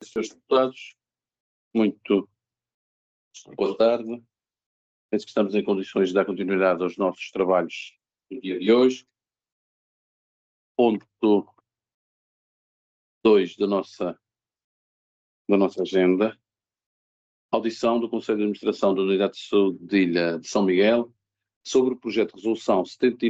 e senhores deputados, muito boa tarde. Penso que estamos em condições de dar continuidade aos nossos trabalhos no dia de hoje. Ponto 2 da nossa agenda. Audição do Conselho de Administração da Unidade de Saúde de Ilha de São Miguel sobre o projeto de resolução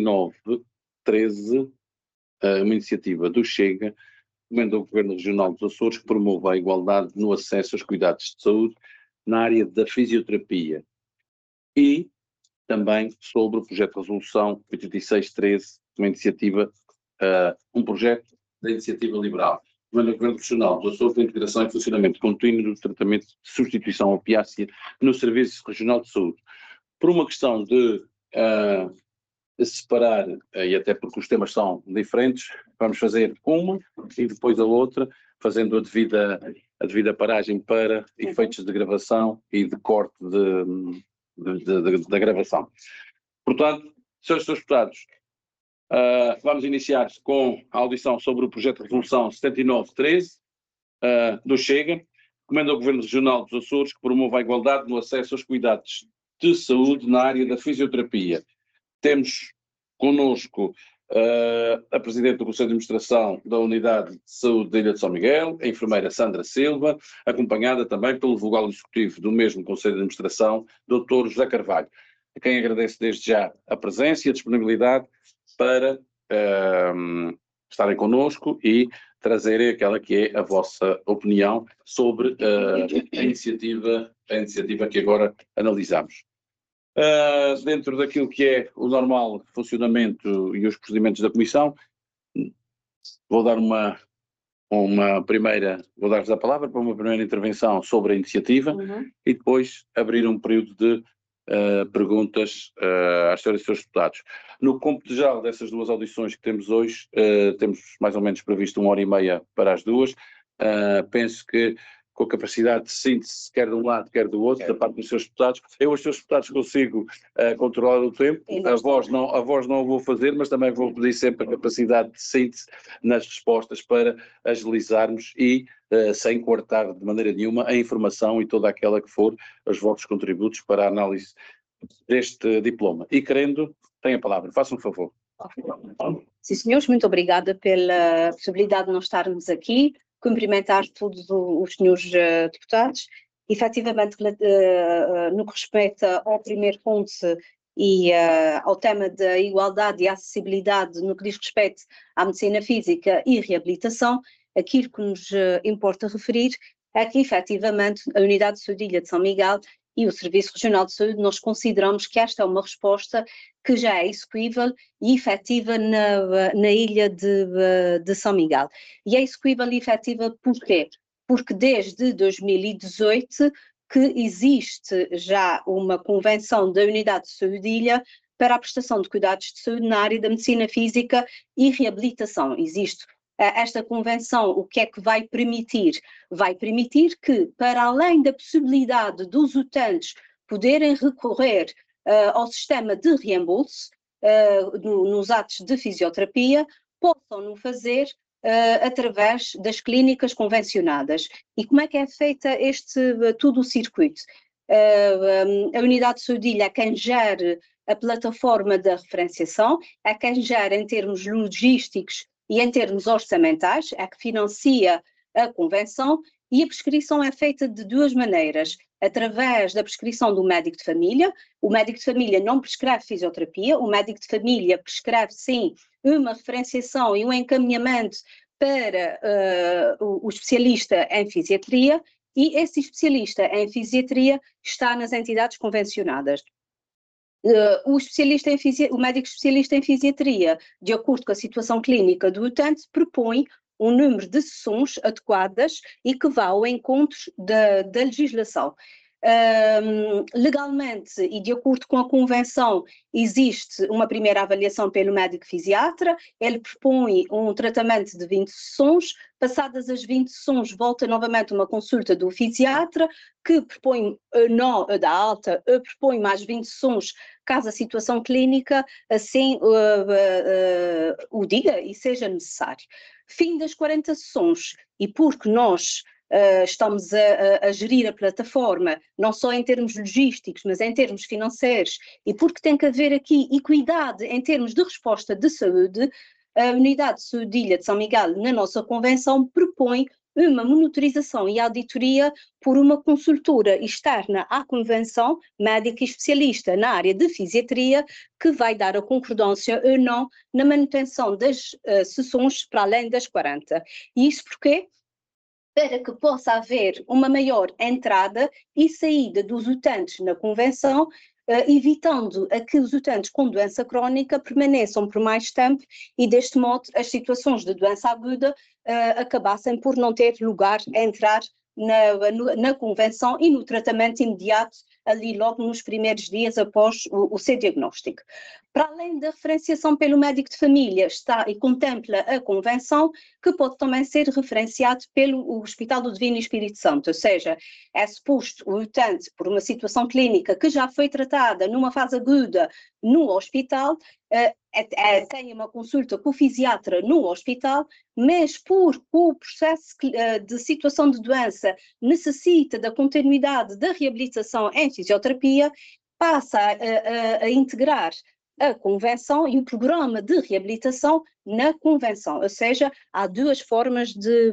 7913, uma iniciativa do Chega, recomenda ao Governo Regional dos Açores que promova a igualdade no acesso aos cuidados de saúde na área da fisioterapia, e também sobre o projeto de resolução 8613, uma iniciativa, um projeto da Iniciativa Liberal. Recomenda ao Governo Regional dos Açores a integração e funcionamento contínuo do tratamento de substituição opiácea no Serviço Regional de Saúde. Por uma questão de separar, e até porque os temas são diferentes, vamos fazer uma e depois a outra, fazendo a devida paragem para efeitos de gravação e de corte da gravação. Portanto, senhores deputados, vamos iniciar com a audição sobre o projeto de resolução 7913 do Chega. Recomenda ao Governo Regional dos Açores que promova a igualdade no acesso aos cuidados de saúde na área da fisioterapia. Temos connosco a Presidente do Conselho de Administração da Unidade de Saúde da Ilha de São Miguel, a enfermeira Sandra Silva, acompanhada também pelo vogal executivo do mesmo Conselho de Administração, Dr. José Carvalho, a quem agradeço desde já a presença e a disponibilidade para estarem connosco e trazerem aquela que é a vossa opinião sobre a iniciativa que agora analisamos. Dentro daquilo que é o normal funcionamento e os procedimentos da Comissão, vou dar-vos a palavra para uma primeira intervenção sobre a iniciativa e depois abrir um período de perguntas às senhoras e senhores deputados. No cômputo geral dessas duas audições que temos hoje, temos mais ou menos previsto 1h30 para as duas. Penso que com a capacidade de síntese, quer de um lado, quer do outro, da parte dos seus deputados. Eu, os seus deputados, consigo controlar o tempo, a voz não o vou fazer, mas também vou pedir sempre a capacidade de síntese nas respostas para agilizarmos e, sem cortar de maneira nenhuma, a informação e toda aquela que for os vossos contributos para a análise deste diploma. E querendo, tem a palavra, façam um favor. Sim, senhores, muito obrigada pela possibilidade de nós estarmos aqui. Cumprimentar todos os senhores deputados. Efetivamente, no que respeita ao primeiro ponto e ao tema da igualdade e acessibilidade no que diz respeito à medicina física e reabilitação, aquilo que nos importa referir é que, efetivamente, a Unidade de Saúde de Ilha de São Miguel e o Serviço Regional de Saúde, nós consideramos que esta é uma resposta que já é execuível e efetiva na ilha de São Miguel. E é execuível e efetiva porquê? Porque desde 2018 que existe já uma convenção da Unidade de Saúde de Ilha para a prestação de cuidados de saúde na área da medicina física e reabilitação. Existe esta convenção, o que é que vai permitir? Vai permitir que, para além da possibilidade dos utentes poderem recorrer ao sistema de reembolso nos atos de fisioterapia, possam-no fazer através das clínicas convencionadas. E como é que é feita todo o circuito? A Unidade de Saúde de Ilha é quem gera a plataforma da referenciação, é quem gera em termos logísticos e em termos orçamentais, é que financia a convenção, e a prescrição é feita de duas maneiras: através da prescrição do médico de família. O médico de família não prescreve fisioterapia, o médico de família prescreve sim uma referenciação e um encaminhamento para o especialista em fisiatria, e esse especialista em fisiatria está nas entidades convencionadas. O médico especialista em fisiatria, de acordo com a situação clínica do utente, propõe um número de sessões adequadas e que vá ao encontro da legislação. Legalmente e de acordo com a convenção, existe uma primeira avaliação pelo médico fisiatra, ele propõe um tratamento de 20 sessões, passadas as 20 sessões volta novamente uma consulta do fisiatra, que propõe não da alta, propõe mais 20 sessões, caso a situação clínica assim o diga e seja necessário. Fim das 40 sessões, e porque nós estamos a gerir a plataforma, não só em termos logísticos, mas em termos financeiros, e porque tem que haver aqui equidade em termos de resposta de saúde, a Unidade de Saúde de Ilha de São Miguel, na nossa convenção, propõe uma monitorização e auditoria por uma consultora externa à convenção, médica e especialista na área de fisiatria, que vai dar a concordância ou não na manutenção das sessões para além das 40. E isso porquê? Para que possa haver uma maior entrada e saída dos utentes na convenção, evitando a que os utentes com doença crónica permaneçam por mais tempo e, deste modo, as situações de doença aguda acabassem por não ter lugar a entrar na convenção e no tratamento imediato, ali logo nos primeiros dias após o seu diagnóstico. Para além da referenciação pelo médico de família, está e contempla a convenção, que pode também ser referenciado pelo Hospital do Divino Espírito Santo, ou seja, é suposto o utente, por uma situação clínica que já foi tratada numa fase aguda no hospital, tenha uma consulta com o fisiatra no hospital, mas por o processo de situação de doença necessita da continuidade da reabilitação em fisioterapia, passa a integrar a convenção e o programa de reabilitação na convenção, ou seja, há duas formas de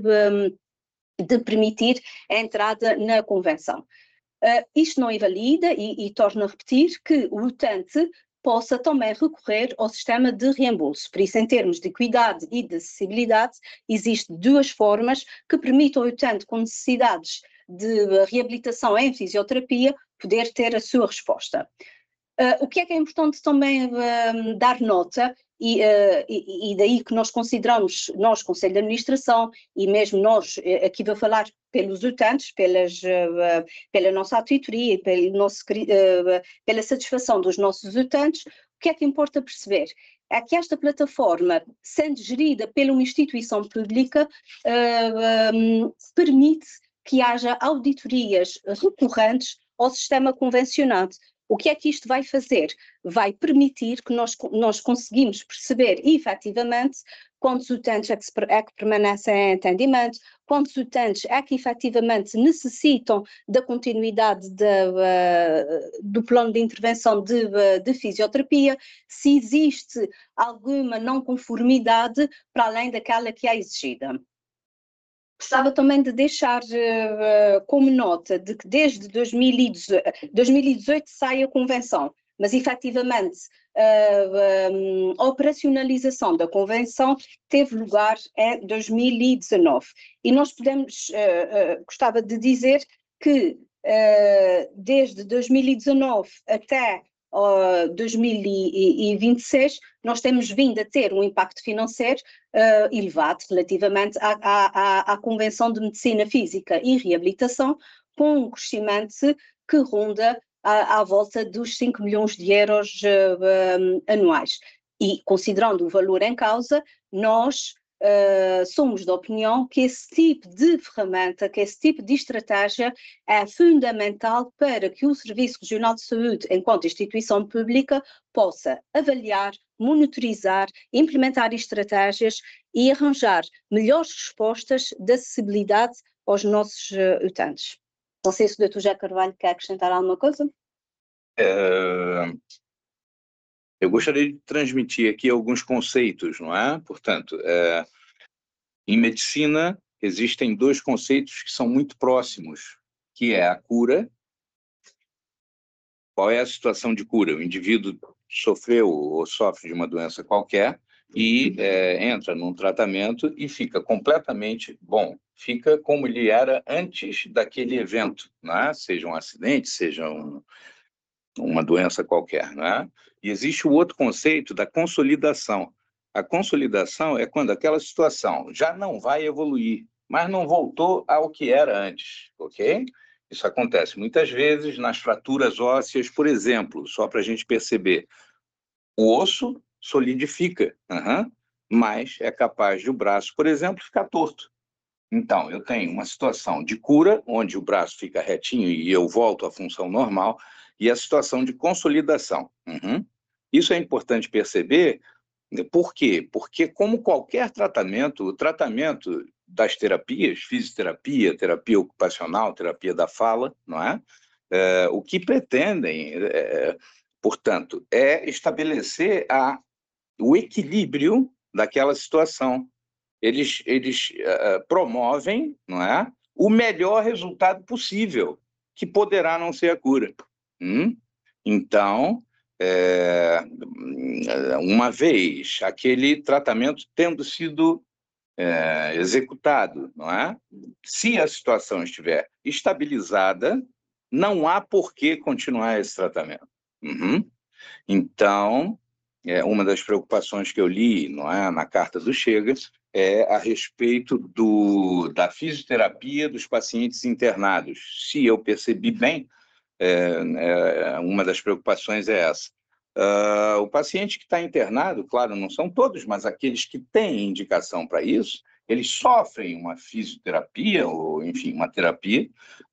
permitir a entrada na convenção. Isto não invalida e torna a repetir que o utente possa também recorrer ao sistema de reembolso. Por isso, em termos de equidade e de acessibilidade, existem duas formas que permitam ao utente com necessidades de reabilitação em fisioterapia poder ter a sua resposta. O que é importante também dar nota, e daí que nós consideramos, nós, Conselho de Administração, e mesmo nós, aqui vou falar pelos utentes, pela nossa auditoria e pela satisfação dos nossos utentes, o que é que importa perceber? É que esta plataforma, sendo gerida pela uma instituição pública, permite que haja auditorias recorrentes ao sistema convencionado. O que é que isto vai fazer? Vai permitir que nós conseguimos perceber efetivamente quantos utentes é que permanecem em atendimento, quantos utentes é que efetivamente necessitam da continuidade do plano de intervenção de fisioterapia, se existe alguma não conformidade para além daquela que é exigida. Gostava também de deixar como nota de que desde 2018 sai a convenção, mas efetivamente a operacionalização da convenção teve lugar em 2019. E nós gostava de dizer que desde 2019 até 2026, nós temos vindo a ter um impacto financeiro elevado relativamente à Convenção de Medicina Física e Reabilitação, com um crescimento que ronda à volta dos 5 milhões de euros anuais. E, considerando o valor em causa, nós somos da opinião que esse tipo de ferramenta, que esse tipo de estratégia é fundamental para que o Serviço Regional de Saúde, enquanto instituição pública, possa avaliar, monitorizar, implementar estratégias e arranjar melhores respostas de acessibilidade aos nossos utentes. Não sei se o Dr. José Carvalho quer acrescentar alguma coisa. Eu gostaria de transmitir aqui alguns conceitos, não é? Portanto, em medicina existem dois conceitos que são muito próximos, que é a cura. Qual é a situação de cura? O indivíduo sofreu ou sofre de uma doença qualquer e entra num tratamento e fica completamente bom. Fica como ele era antes daquele evento, não é? Seja um acidente, seja uma doença qualquer, não é? E existe o outro conceito da consolidação. A consolidação é quando aquela situação já não vai evoluir, mas não voltou ao que era antes, ok? Isso acontece muitas vezes nas fraturas ósseas, por exemplo, só para a gente perceber. O osso solidifica, mas é capaz de o braço, por exemplo, ficar torto. Então, eu tenho uma situação de cura, onde o braço fica retinho e eu volto à função normal, e a situação de consolidação. Isso é importante perceber. Por quê? Porque, como qualquer tratamento, o tratamento das terapias, fisioterapia, terapia ocupacional, terapia da fala, não é? O que pretendem, portanto, é estabelecer o equilíbrio daquela situação. Eles promovem, não é, o melhor resultado possível, que poderá não ser a cura. Então, uma vez aquele tratamento tendo sido executado, não é? Se a situação estiver estabilizada, não há por que continuar esse tratamento. Então, uma das preocupações que eu li, não é, na carta do Chega é a respeito da fisioterapia dos pacientes internados. Se eu percebi bem, uma das preocupações é essa. O paciente que está internado, claro, não são todos, mas aqueles que têm indicação para isso, eles sofrem uma fisioterapia, ou, enfim, uma terapia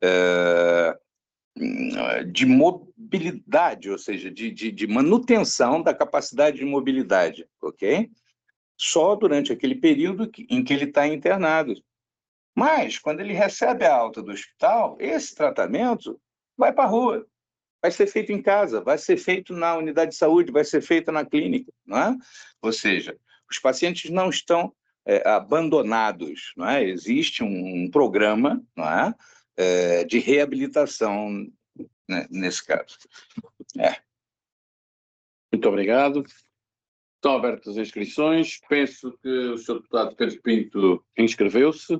de mobilidade, ou seja, de manutenção da capacidade de mobilidade, ok? Só durante aquele período em que ele está internado. Mas, quando ele recebe a alta do hospital, esse tratamento vai para a rua. Vai ser feito em casa, vai ser feito na unidade de saúde, vai ser feito na clínica, não é? Ou seja, os pacientes não estão abandonados, não é? Existe um programa, não é? De reabilitação, né, nesse caso. Muito obrigado. Estão abertas as inscrições. Penso que o Sr. Deputado Pedro Pinto inscreveu-se.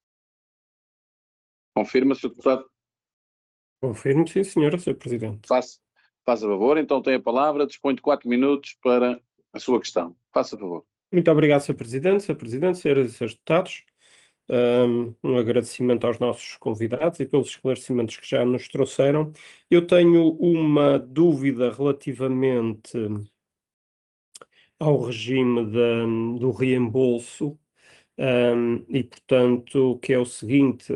Confirma, Sr. Deputado? Confirmo, sim, senhora, Sr. Presidente. Faz a favor. Então tem a palavra. Dispõe de 4 minutos para a sua questão. Faça a favor. Muito obrigado, Sr. Presidente, senhoras e senhores deputados. Um agradecimento aos nossos convidados e pelos esclarecimentos que já nos trouxeram. Eu tenho uma dúvida relativamente ao regime do reembolso, e, portanto, que é o seguinte,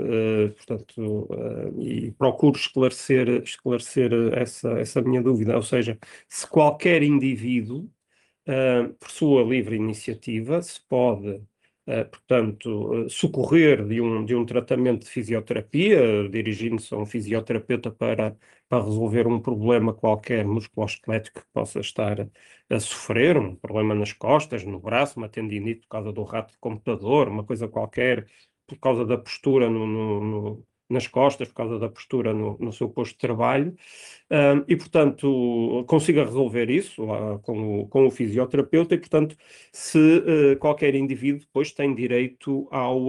e procuro esclarecer essa minha dúvida, ou seja, se qualquer indivíduo, por sua livre iniciativa, se pode, portanto, socorrer de um tratamento de fisioterapia, dirigindo-se a um fisioterapeuta para resolver um problema qualquer musculoesquelético que possa estar a sofrer, um problema nas costas, no braço, uma tendinite por causa do rato de computador, uma coisa qualquer, por causa da postura nas costas, por causa da postura no seu posto de trabalho, e, portanto, consiga resolver isso com o fisioterapeuta e, portanto, se qualquer indivíduo depois tem direito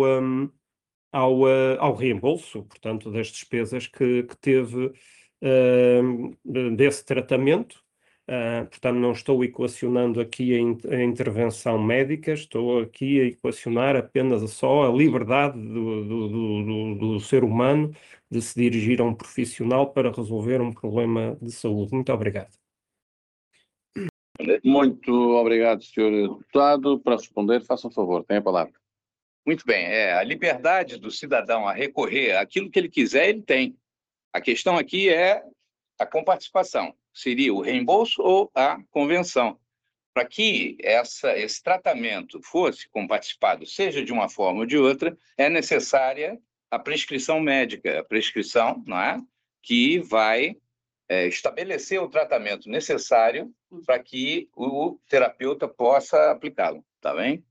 ao reembolso, portanto, das despesas que teve desse tratamento. Portanto, não estou equacionando aqui a intervenção médica, estou aqui a equacionar apenas só a liberdade do ser humano de se dirigir a um profissional para resolver um problema de saúde. Muito obrigado. Muito obrigado, Sr. Deputado. Para responder, faça um favor, tem a palavra. Muito bem, a liberdade do cidadão a recorrer àquilo que ele quiser, ele tem. A questão aqui é a comparticipação. Seria o reembolso ou a convenção. Para que esse tratamento fosse comparticipado, seja de uma forma ou de outra, é necessária a prescrição médica, a prescrição, não é? Que vai estabelecer o tratamento necessário para que o terapeuta possa aplicá-lo, tá bem?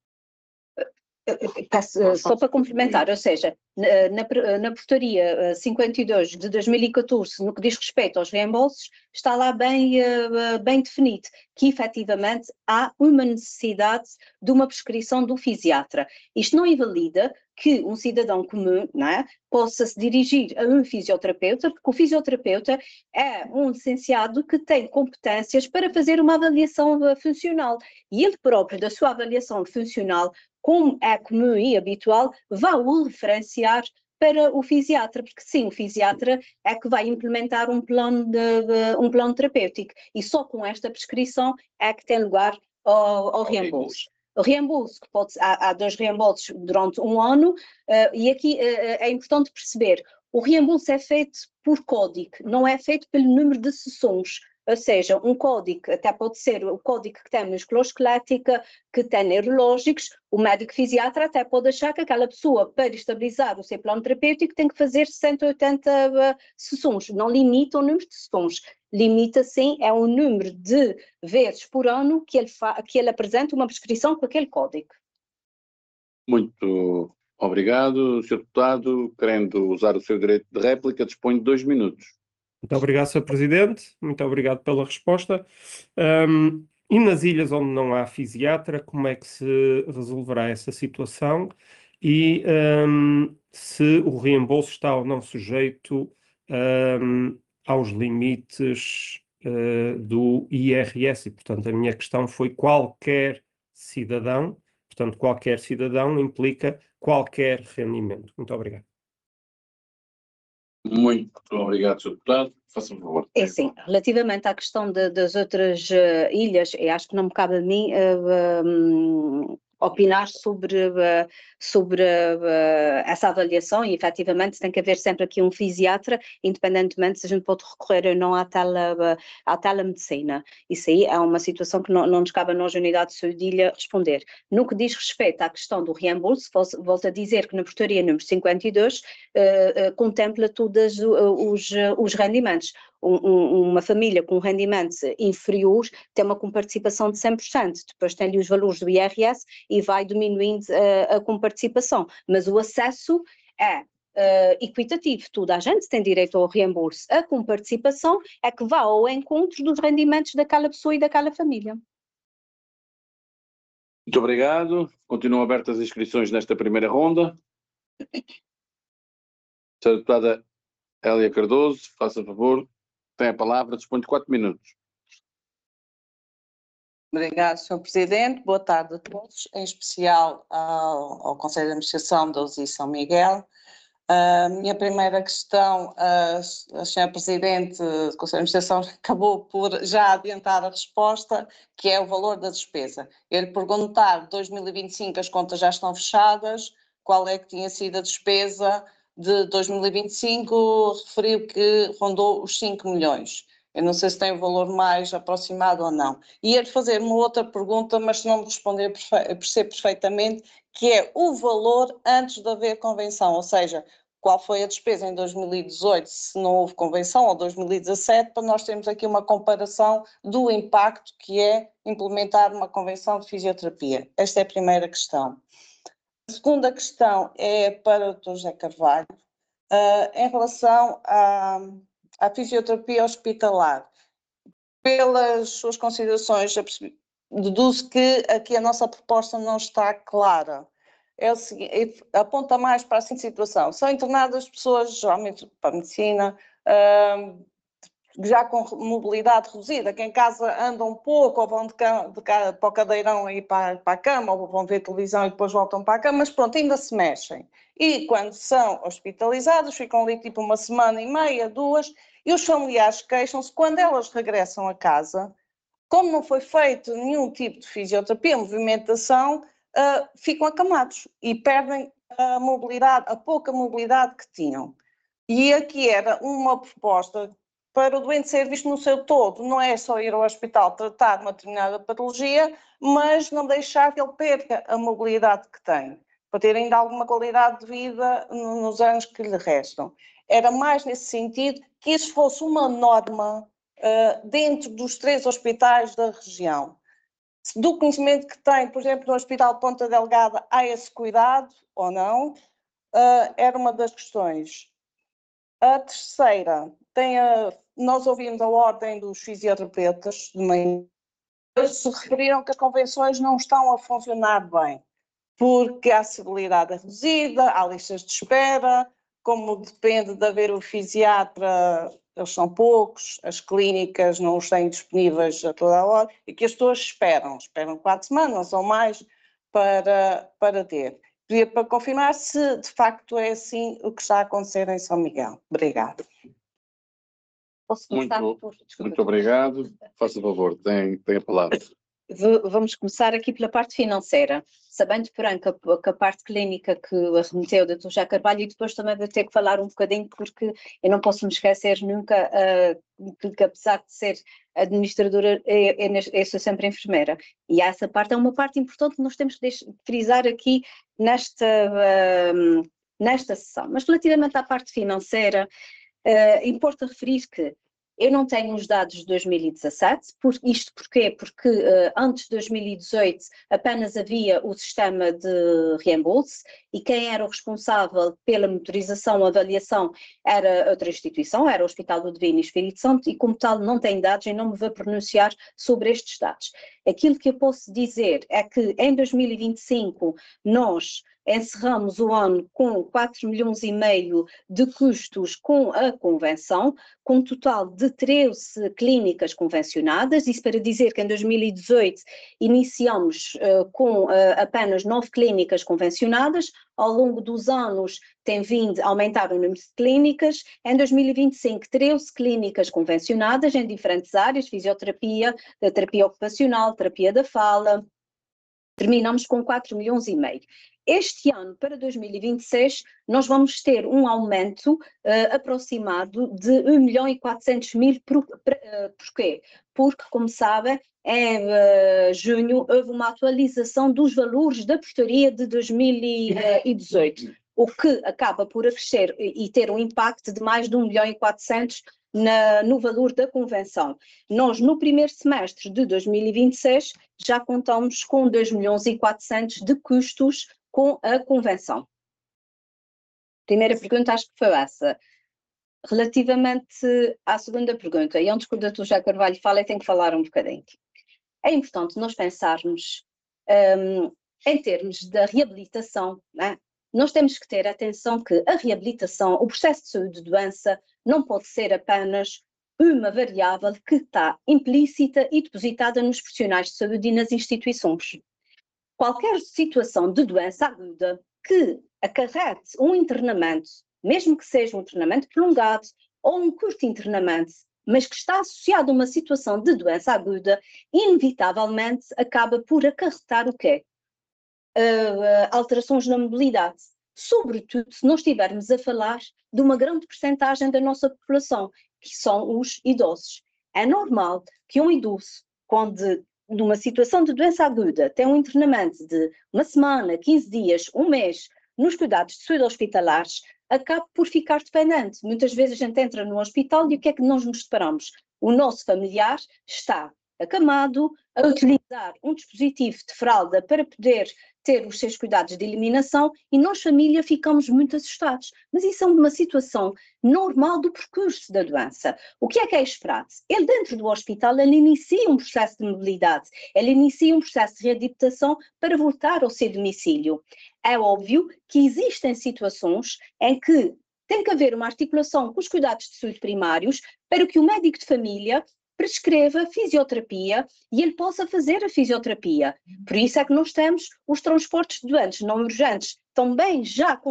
Só para complementar, ou seja, na portaria 52 de 2014, no que diz respeito aos reembolsos, está lá bem definido que efetivamente há uma necessidade de uma prescrição do fisiatra. Isto não invalida que um cidadão comum, não é, possa se dirigir a um fisioterapeuta, porque o fisioterapeuta é um licenciado que tem competências para fazer uma avaliação funcional e ele próprio, da sua avaliação funcional, como é comum e habitual, vai o referenciar para o fisiatra, porque sim, o fisiatra é que vai implementar um plano terapêutico e só com esta prescrição é que tem lugar ao reembolso. O reembolso, há 2 reembolsos durante um ano, e aqui é importante perceber, o reembolso é feito por código, não é feito pelo número de sessões. ou seja, um código, até pode ser o código que tem musculoesquelética, que tem neurológicos, o médico fisiatra até pode achar que aquela pessoa, para estabilizar o seu plano terapêutico, tem que fazer 180 sessões. Não limita o número de sessões, limita sim é o número de vezes por ano que ele apresenta uma prescrição com aquele código. Muito obrigado, Sr. Deputado. Querendo usar o seu direito de réplica, dispõe de 2 minutos. Muito obrigado, Sr. Presidente. Muito obrigado pela resposta. E nas ilhas onde não há fisiatra, como é que se resolverá essa situação? E se o reembolso está ou não sujeito aos limites do IRS? E, portanto, a minha questão foi qualquer cidadão. Portanto, qualquer cidadão implica qualquer rendimento. Muito obrigado. Muito obrigado, Sr. Deputado. Faça-me favor. É sim, relativamente à questão das outras ilhas, eu acho que não me cabe a mim opinar sobre essa avaliação e efetivamente tem que haver sempre aqui um fisiatra, independentemente se a gente pode recorrer ou não à telemedicina. Isso aí é uma situação que não nos cabe a nós, a Unidade de Saúde de Ilha, responder. No que diz respeito à questão do reembolso, volto a dizer que na portaria número 52 contempla todos os rendimentos. Uma família com rendimentos inferiores tem uma comparticipação de 100%, depois tem-lhe os valores do IRS e vai diminuindo a comparticipação, mas o acesso é equitativo, toda a gente tem direito ao reembolso, a comparticipação é que vá ao encontro dos rendimentos daquela pessoa e daquela família. Muito obrigado. Continuam abertas as inscrições nesta primeira ronda. Sra. Deputada Hélia Cardoso, faça favor, tem a palavra, dispõe de 4 minutos. Obrigado, Sr. Presidente. Boa tarde a todos, em especial ao Conselho de Administração da USI São Miguel. Minha primeira questão, a Sra. Presidente do Conselho de Administração acabou por já adiantar a resposta, que é o valor da despesa. Eu lhe perguntar, 2025 as contas já estão fechadas, qual é que tinha sido a despesa de 2025, referiu que rondou os 5 milhões. Eu não sei se tem o valor mais aproximado ou não. E ia-lhe fazer uma outra pergunta, mas se não me responder, percebo perfeitamente, que é o valor antes de haver convenção, ou seja, qual foi a despesa em 2018, se não houve convenção, ou 2017, para nós termos aqui uma comparação do impacto que é implementar uma convenção de fisioterapia. Esta é a primeira questão. A segunda questão é para o Dr. José Carvalho, em relação à fisioterapia hospitalar. Pelas suas considerações, deduzo que aqui a nossa proposta não está clara. É o seguinte, aponta mais para a seguinte situação: são internadas pessoas, geralmente para a medicina, já com mobilidade reduzida, que em casa andam um pouco, ou vão para o cadeirão e para a cama, ou vão ver televisão e depois voltam para a cama, mas pronto, ainda se mexem. E quando são hospitalizados, ficam ali tipo 1 semana e meia, 2, e os familiares queixam-se, quando elas regressam a casa, como não foi feito nenhum tipo de fisioterapia, movimentação, ficam acamados e perdem a mobilidade, a pouca mobilidade que tinham. E aqui era uma proposta para o doente ser visto no seu todo, não é só ir ao hospital tratar uma determinada patologia, mas não deixar que ele perca a mobilidade que tem, para ter ainda alguma qualidade de vida nos anos que lhe restam. Era mais nesse sentido que isso fosse uma norma dentro dos 3 hospitais da região. Do conhecimento que tem, por exemplo, no Hospital de Ponta Delgada, há esse cuidado ou não? Era uma das questões. A terceira, nós ouvimos a ordem dos fisioterapeutas de manhã, eles se referiram que as convenções não estão a funcionar bem, porque a acessibilidade é reduzida, há listas de espera, como depende de haver o fisiatra, eles são poucos, as clínicas não os têm disponíveis a toda a hora, e que as pessoas esperam 4 semanas ou mais para ter. Queria para confirmar se de facto é assim o que está a acontecer em São Miguel. Obrigada. Posso começar Muito obrigado. Faça favor, tem a palavra. Vamos começar aqui pela parte financeira, sabendo, porém, que a parte clínica que remeteu o Dr. José Carvalho, e depois também vou ter que falar um bocadinho, porque eu não posso me esquecer nunca que apesar de ser administradora, eu sou sempre enfermeira, e essa parte é uma parte importante que nós temos que frisar aqui nesta sessão. Mas relativamente à parte financeira, importa referir que eu não tenho os dados de 2017, isto porquê? Porque antes de 2018 apenas havia o sistema de reembolso e quem era o responsável pela monitorização ou avaliação era outra instituição, era o Hospital do Divino Espírito Santo, e como tal não tenho dados e não me vou pronunciar sobre estes dados. Aquilo que eu posso dizer é que em 2025 nós encerramos o ano com 4,5 milhões de custos com a convenção, com um total de 13 clínicas convencionadas. Isso para dizer que em 2018 iniciamos com apenas 9 clínicas convencionadas. Ao longo dos anos tem vindo a aumentar o número de clínicas. Em 2025, 13 clínicas convencionadas em diferentes áreas, fisioterapia, terapia ocupacional, terapia da fala. Terminamos com 4,5 milhões. Este ano, para 2026, nós vamos ter um aumento aproximado de 1.400.000. Porquê? Porque, como sabem, em junho houve uma atualização dos valores da portaria de 2018, o que acaba por acrescer e ter um impacto de mais de 1.400.000 no valor da convenção. Nós, no primeiro semestre de 2026, já contamos com 2.400.000 de custos com a convenção. Primeira pergunta, acho que foi essa. Relativamente à segunda pergunta, e antes que o Dr. José Carvalho fale, eu tenho que falar um bocadinho. É importante nós pensarmos em termos da reabilitação, né? Nós temos que ter atenção que a reabilitação, o processo de saúde de doença, não pode ser apenas uma variável que está implícita e depositada nos profissionais de saúde e nas instituições. Qualquer situação de doença aguda que acarrete um internamento, mesmo que seja um internamento prolongado ou um curto internamento, mas que está associado a uma situação de doença aguda, inevitavelmente acaba por acarretar o quê? Alterações na mobilidade. Sobretudo se nós estivermos a falar de uma grande percentagem da nossa população, que são os idosos. É normal que um idoso, quando numa situação de doença aguda, tem um internamento de uma semana, 15 dias, um mês, nos cuidados de saúde hospitalares, acaba por ficar dependente. Muitas vezes a gente entra no hospital e o que é que nós nos deparamos? O nosso familiar está acamado, a utilizar um dispositivo de fralda para poder ter os seus cuidados de eliminação e nós, família, ficamos muito assustados. Mas isso é uma situação normal do percurso da doença. O que é esperado? Ele, dentro do hospital, ele inicia um processo de mobilidade, ele inicia um processo de readaptação para voltar ao seu domicílio. É óbvio que existem situações em que tem que haver uma articulação com os cuidados de saúde primários para que o médico de família prescreva fisioterapia e ele possa fazer a fisioterapia. Por isso é que nós temos os transportes de doentes não urgentes, também já com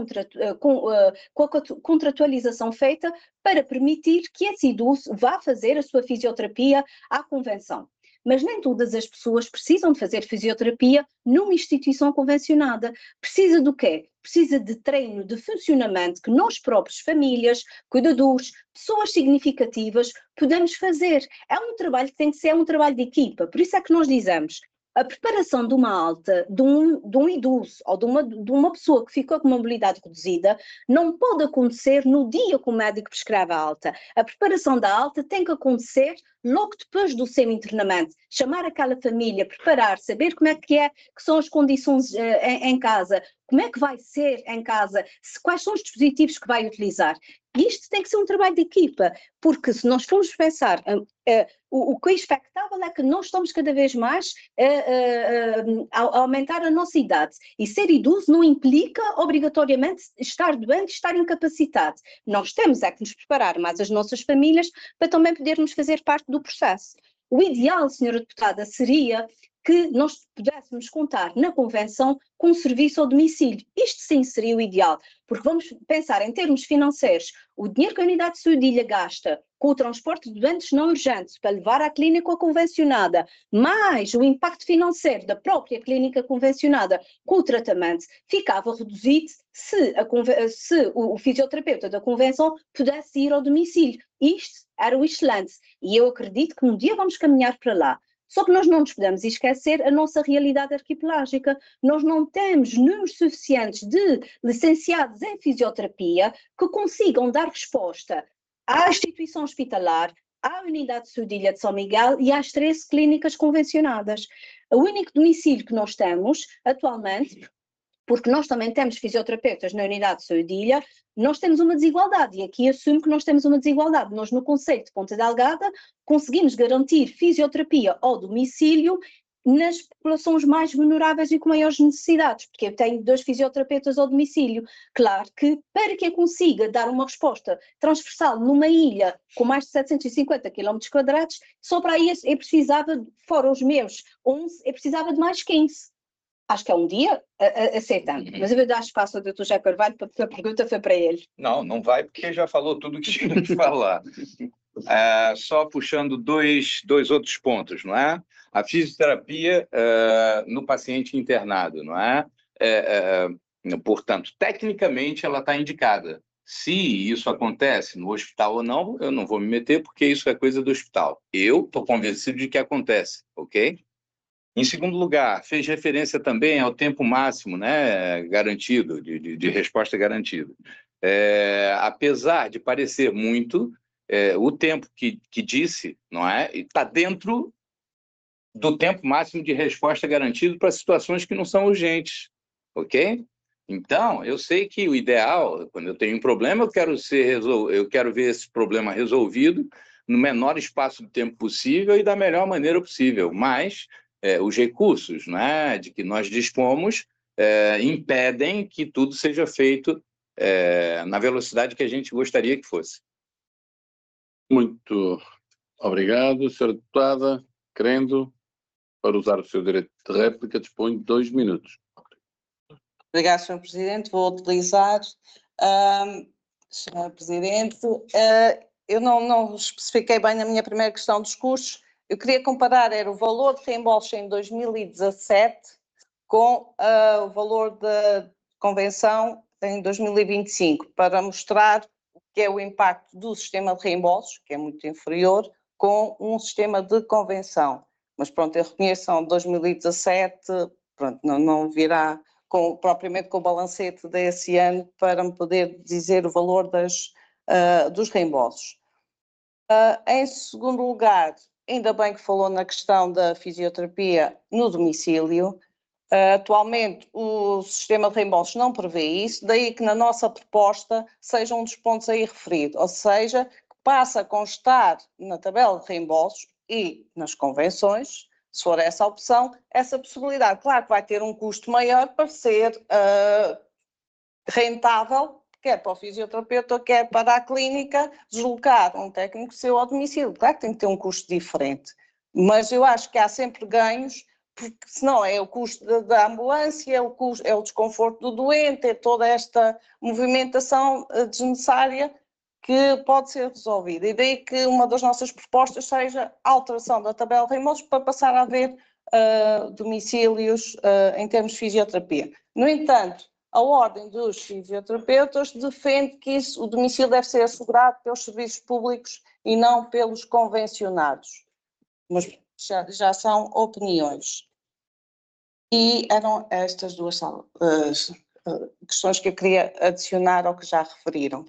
a contratualização feita para permitir que esse idoso vá fazer a sua fisioterapia à convenção. Mas nem todas as pessoas precisam de fazer fisioterapia numa instituição convencionada. Precisa do quê? Precisa de treino de funcionamento que nós próprios, famílias, cuidadores, pessoas significativas, podemos fazer. É um trabalho que tem que ser um trabalho de equipa. Por isso é que nós dizemos, a preparação de uma alta, de um idoso ou de uma pessoa que ficou com uma mobilidade reduzida, não pode acontecer no dia que o médico prescreve a alta. A preparação da alta tem que acontecer logo depois do seu internamento. Chamar aquela família, preparar, saber como é que são as condições em casa, como é que vai ser em casa, quais são os dispositivos que vai utilizar. E isto tem que ser um trabalho de equipa, porque se nós formos pensar, o que é expectável é que nós estamos cada vez mais a aumentar a nossa idade. E ser idoso não implica obrigatoriamente estar doente, estar incapacitado. Nós temos é que nos preparar mais as nossas famílias para também podermos fazer parte do processo. O ideal, senhora deputada, seria que nós pudéssemos contar na convenção com serviço ao domicílio. Isto sim seria o ideal, porque vamos pensar em termos financeiros, o dinheiro que a unidade de saúde de ilha gasta com o transporte de doentes não urgentes para levar à clínica convencionada, mais o impacto financeiro da própria clínica convencionada com o tratamento, ficava reduzido se o fisioterapeuta da convenção pudesse ir ao domicílio. Isto era o excelente e eu acredito que um dia vamos caminhar para lá. Só que nós não nos podemos esquecer a nossa realidade arquipelágica. Nós não temos números suficientes de licenciados em fisioterapia que consigam dar resposta à instituição hospitalar, à unidade de saúde de Ilha de São Miguel e às 13 clínicas convencionadas. O único domicílio que nós temos atualmente, porque nós também temos fisioterapeutas na unidade de saúde de Ilha, nós temos uma desigualdade, e aqui assumo que nós temos uma desigualdade. Nós, no concelho de Ponta Delgada, conseguimos garantir fisioterapia ao domicílio nas populações mais vulneráveis e com maiores necessidades, porque eu tenho 2 fisioterapeutas ao domicílio. Claro que, para que eu consiga dar uma resposta transversal numa ilha com mais de 750 km², só para aí eu precisava, fora os meus 11, eu precisava de mais 15. Acho que é um dia aceitando, mas eu vou dar espaço ao Dr. José Carvalho, porque a pergunta foi para ele. Não vai, porque já falou tudo que tinha que falar. Só puxando dois outros pontos, não é? A fisioterapia no paciente internado, não é? Portanto, tecnicamente ela está indicada. Se isso acontece no hospital ou não, eu não vou me meter, porque isso é coisa do hospital. Eu estou convencido de que acontece, ok? Em segundo lugar, fez referência também ao tempo máximo, né, garantido, de resposta garantida. Apesar de parecer muito, o tempo que disse, não é, está dentro do tempo máximo de resposta garantido para situações que não são urgentes, ok? Então, eu sei que o ideal, quando eu tenho um problema, eu quero ver esse problema resolvido no menor espaço de tempo possível e da melhor maneira possível, mas os recursos, né, de que nós dispomos impedem que tudo seja feito na velocidade que a gente gostaria que fosse. Muito obrigado, Sra. Deputada. Querendo, para usar o seu direito de réplica, dispõe de 2 minutos. Obrigada, Sr. Presidente. Vou utilizar, Sr. Presidente, eu não especifiquei bem na minha primeira questão dos custos. Eu queria comparar era o valor de reembolso em 2017 com o valor da convenção em 2025, para mostrar o que é o impacto do sistema de reembolsos, que é muito inferior, com um sistema de convenção. Mas pronto, eu reconheço que 2017, pronto, não virá propriamente com o balancete desse ano para me poder dizer o valor dos reembolsos. Em segundo lugar, ainda bem que falou na questão da fisioterapia no domicílio. Atualmente o sistema de reembolsos não prevê isso, daí que na nossa proposta seja um dos pontos aí referido, ou seja, que passa a constar na tabela de reembolsos e nas convenções, se for essa a opção, essa possibilidade. Claro que vai ter um custo maior para ser rentável, quer para o fisioterapeuta, quer para a clínica, deslocar um técnico seu ao domicílio. Claro que tem que ter um custo diferente, mas eu acho que há sempre ganhos, porque senão é o custo da ambulância, é o desconforto do doente, é toda esta movimentação desnecessária que pode ser resolvida. E daí que uma das nossas propostas seja a alteração da tabela de reembolsos para passar a haver domicílios em termos de fisioterapia. No entanto, a Ordem dos Fisioterapeutas defende que o domicílio deve ser assegurado pelos serviços públicos e não pelos convencionados. Mas já são opiniões. E eram estas duas questões que eu queria adicionar ao que já referiram.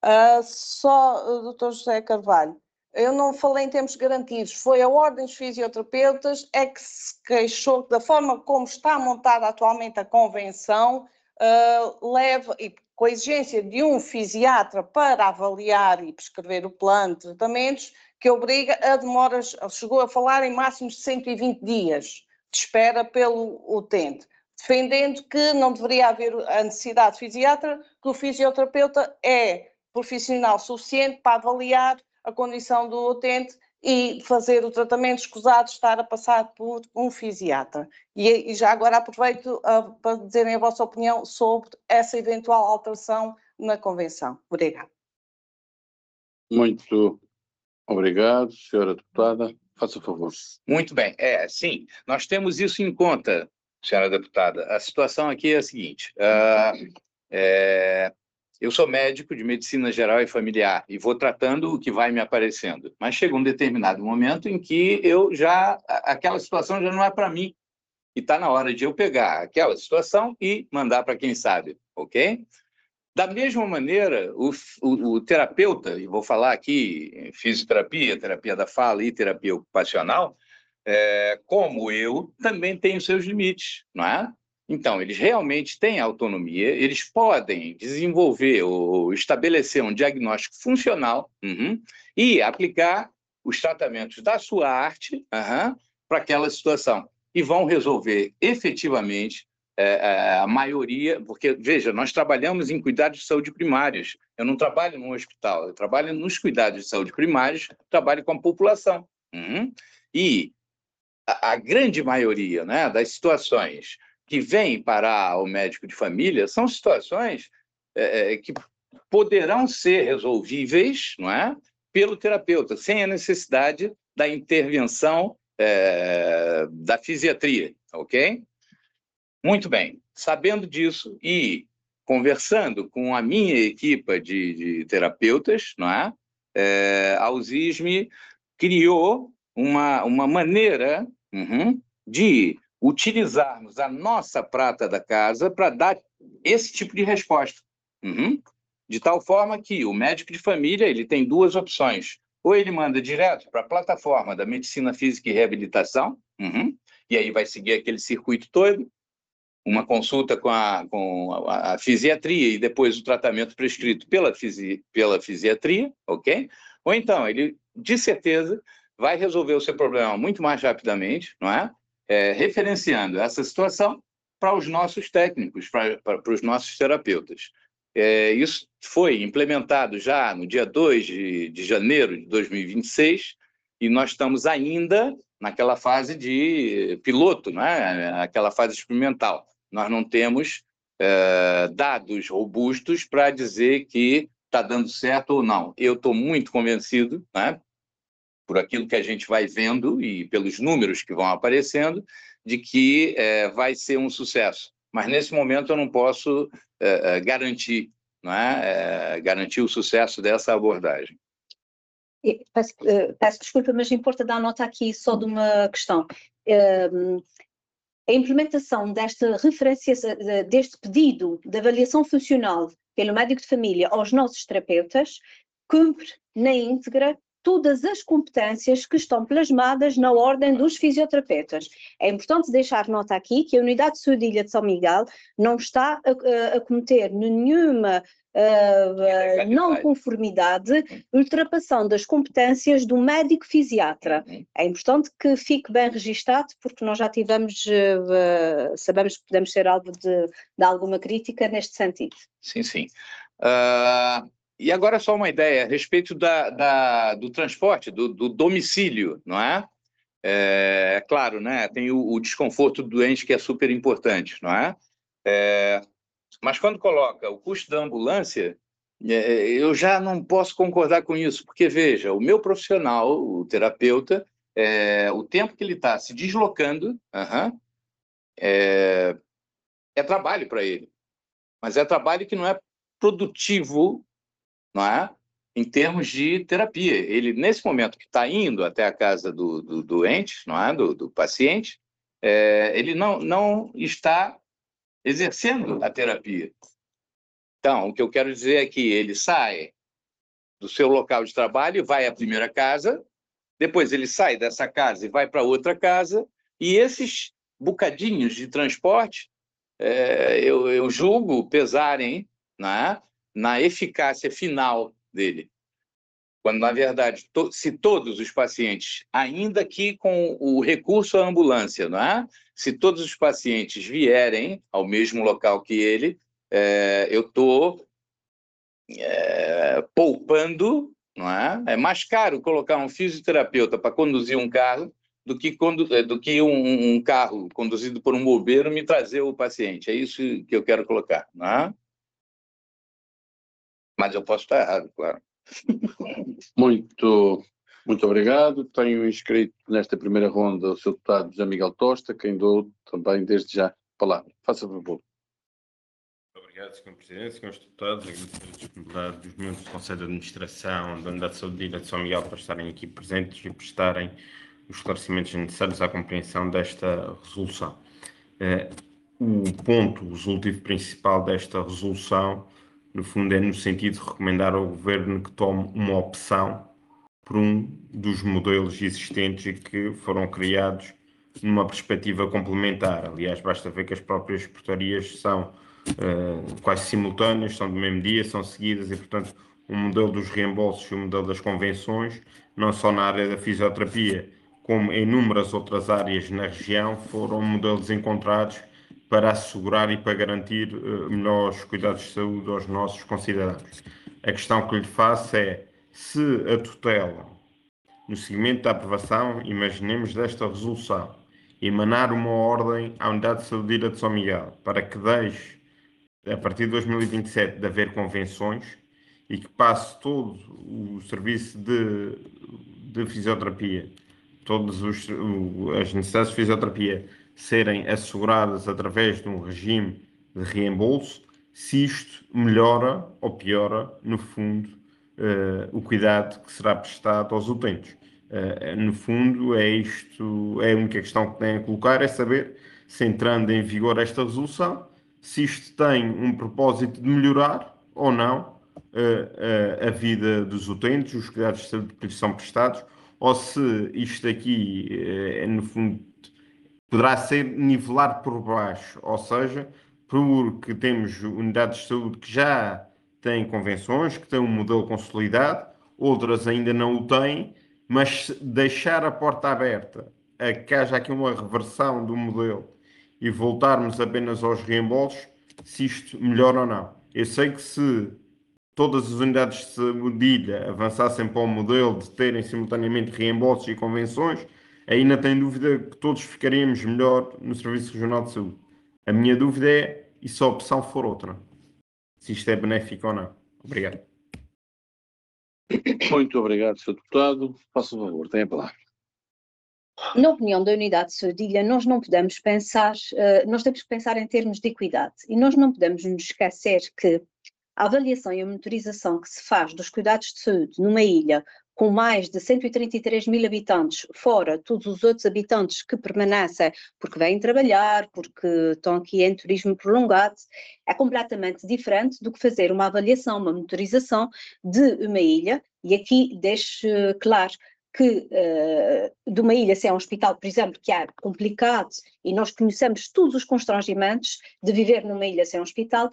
Dr. José Carvalho, eu não falei em termos garantidos, foi a Ordem dos Fisioterapeutas que se queixou da forma como está montada atualmente a convenção, leva, e com a exigência de um fisiatra para avaliar e prescrever o plano de tratamentos, que obriga a demoras, chegou a falar em máximos de 120 dias de espera pelo utente, defendendo que não deveria haver a necessidade de fisiatra, que o fisioterapeuta é profissional suficiente para avaliar a condição do utente e fazer o tratamento escusado de estar a passar por um fisiatra. E já agora aproveito para dizerem a vossa opinião sobre essa eventual alteração na Convenção. Obrigada. Muito obrigado, senhora deputada. Faça favor. Muito bem. Sim, nós temos isso em conta, senhora deputada. A situação aqui é a seguinte. Eu sou médico de medicina geral e familiar e vou tratando o que vai me aparecendo. Mas chega um determinado momento em que aquela situação já não é para mim. E está na hora de eu pegar aquela situação e mandar para quem sabe, ok? Da mesma maneira, o terapeuta, e vou falar aqui em fisioterapia, terapia da fala e terapia ocupacional, como eu, também tem os seus limites, não é? Então, eles realmente têm autonomia, eles podem desenvolver ou estabelecer um diagnóstico funcional e aplicar os tratamentos da sua arte para aquela situação. E vão resolver efetivamente a maioria, porque, veja, nós trabalhamos em cuidados de saúde primários. Eu não trabalho num hospital, eu trabalho nos cuidados de saúde primários, trabalho com a população. E a grande maioria, né, das situações que vêm para o médico de família são situações que poderão ser resolvíveis, não é, pelo terapeuta, sem a necessidade da intervenção da fisiatria, ok? Muito bem. Sabendo disso e conversando com a minha equipe de terapeutas, não é, a USISM criou uma maneira de utilizarmos a nossa prata da casa para dar esse tipo de resposta. De tal forma que o médico de família ele tem duas opções. Ou ele manda direto para a plataforma da Medicina Física e Reabilitação, e aí vai seguir aquele circuito todo, uma consulta com a fisiatria e depois o tratamento prescrito pela fisiatria, ok? Ou então, ele, de certeza, vai resolver o seu problema muito mais rapidamente, não é? Referenciando essa situação para os nossos técnicos, para os nossos terapeutas. Isso foi implementado já no dia 2 de janeiro de 2026 e nós estamos ainda naquela fase de piloto, não é? Aquela fase experimental. Nós não temos dados robustos para dizer que está dando certo ou não. Eu estou muito convencido, né, por aquilo que a gente vai vendo e pelos números que vão aparecendo, de que vai ser um sucesso. Mas, nesse momento, eu não posso garantir, não é? Garantir o sucesso dessa abordagem. Peço desculpa, mas importa dar nota aqui só de uma questão. A implementação desta referência, deste pedido de avaliação funcional pelo médico de família aos nossos terapeutas, cumpre na íntegra todas as competências que estão plasmadas na ordem dos fisioterapeutas. É importante deixar nota aqui que a Unidade de Saúde de Ilha de São Miguel não está a cometer nenhuma não conformidade, ultrapassão das competências do médico fisiatra. É importante que fique bem registado, porque nós já tivemos, sabemos que podemos ser alvo de alguma crítica neste sentido. Sim, sim. E agora só uma ideia a respeito do transporte, do domicílio, não é? É claro, né? Tem o desconforto do doente que é super importante, não é? Mas quando coloca o custo da ambulância, eu já não posso concordar com isso, porque, veja, o meu profissional, o terapeuta, o tempo que ele está se deslocando, é trabalho para ele. Mas é trabalho que não é produtivo, não é? Em termos de terapia. Ele, nesse momento que está indo até a casa do doente, não é? do paciente, ele não está exercendo a terapia. Então, o que eu quero dizer é que ele sai do seu local de trabalho, vai à primeira casa, depois ele sai dessa casa e vai para outra casa, e esses bocadinhos de transporte, eu julgo pesarem, né, na eficácia final dele. Quando, na verdade, se todos os pacientes, ainda que com o recurso à ambulância, não é? Se todos os pacientes vierem ao mesmo local que ele, eu estou poupando, não não é? É mais caro colocar um fisioterapeuta para conduzir um carro do que um carro conduzido por um bombeiro me trazer o paciente. É isso que eu quero colocar, não é? Mas eu posso estar errado, claro. Muito obrigado. Tenho inscrito nesta primeira ronda o Sr. Deputado José Miguel Tosta, quem dou também desde já a palavra. Faça favor. Obrigado, Sr. Presidente, Srs. Deputados, agradecer a disponibilidade dos membros do Conselho de Administração da Unidade de Saúde e de São Miguel para estarem aqui presentes e prestarem os esclarecimentos necessários à compreensão desta resolução. O ponto resolutivo principal desta resolução, no fundo, é no sentido de recomendar ao Governo que tome uma opção por um dos modelos existentes e que foram criados numa perspectiva complementar. Aliás, basta ver que as próprias portarias são quase simultâneas, são do mesmo dia, são seguidas e, portanto, o modelo dos reembolsos e o modelo das convenções, não só na área da fisioterapia, como em inúmeras outras áreas na região, foram modelos encontrados para assegurar e para garantir melhores cuidados de saúde aos nossos concidadãos. A questão que lhe faço é, se a tutela, no seguimento da aprovação, imaginemos desta resolução, emanar uma ordem à Unidade de Saúde de São Miguel para que deixe, a partir de 2027, de haver convenções e que passe todo o serviço de fisioterapia, todas as necessidades de fisioterapia serem asseguradas através de um regime de reembolso, se isto melhora ou piora, no fundo, o cuidado que será prestado aos utentes. No fundo, é a única questão que tem a colocar, é saber se, entrando em vigor esta resolução, se isto tem um propósito de melhorar ou não a vida dos utentes, os cuidados de saúde que lhes são prestados, ou se isto aqui, no fundo, poderá ser nivelar por baixo, ou seja, porque temos unidades de saúde que já têm convenções, que têm um modelo consolidado, outras ainda não o têm, mas deixar a porta aberta a que haja aqui uma reversão do modelo e voltarmos apenas aos reembolsos, se isto melhora ou não. Eu sei que se todas as unidades de saúde de ilha avançassem para o modelo de terem simultaneamente reembolsos e convenções, aí não tenho dúvida que todos ficaríamos melhor no Serviço Regional de Saúde. A minha dúvida é, e se a opção for outra? Se isto é benéfico ou não. Obrigado. Muito obrigado, Sr. Deputado. Faça favor, tem a palavra. Na opinião da Unidade de Saúde de Ilha, nós não podemos pensar, nós temos que pensar em termos de equidade e nós não podemos nos esquecer que a avaliação e a monitorização que se faz dos cuidados de saúde numa ilha com mais de 133 mil habitantes, fora todos os outros habitantes que permanecem porque vêm trabalhar, porque estão aqui em turismo prolongado, é completamente diferente do que fazer uma avaliação, uma monitorização de uma ilha, e aqui deixo claro que de uma ilha, se é um hospital, por exemplo, que é complicado, e nós conhecemos todos os constrangimentos de viver numa ilha sem um hospital,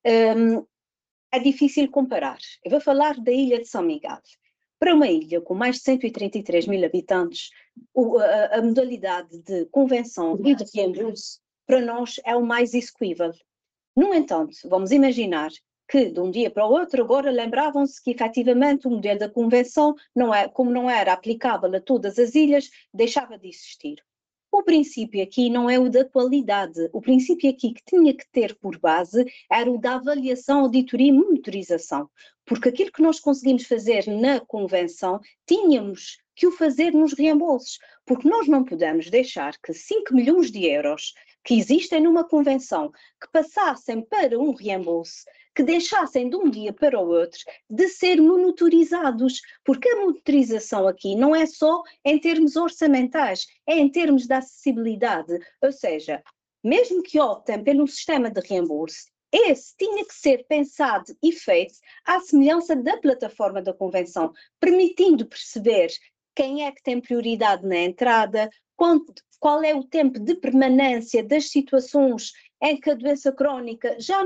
é difícil comparar. Eu vou falar da ilha de São Miguel. Para uma ilha com mais de 133 mil habitantes, a modalidade de convenção e de reembolso, para nós, é o mais execuível. No entanto, vamos imaginar que de um dia para o outro, agora lembravam-se que efetivamente o modelo da convenção, como não era aplicável a todas as ilhas, deixava de existir. O princípio aqui não é o da qualidade, o princípio aqui que tinha que ter por base era o da avaliação, auditoria e monitorização, porque aquilo que nós conseguimos fazer na convenção, tínhamos que o fazer nos reembolsos, porque nós não podemos deixar que 5 milhões de euros que existem numa convenção, que passassem para um reembolso, que deixassem de um dia para o outro de ser monitorizados, porque a monitorização aqui não é só em termos orçamentais, é em termos de acessibilidade, ou seja, mesmo que optem pelo sistema de reembolso, esse tinha que ser pensado e feito à semelhança da plataforma da convenção, permitindo perceber quem é que tem prioridade na entrada, qual é o tempo de permanência das situações em que a doença crónica já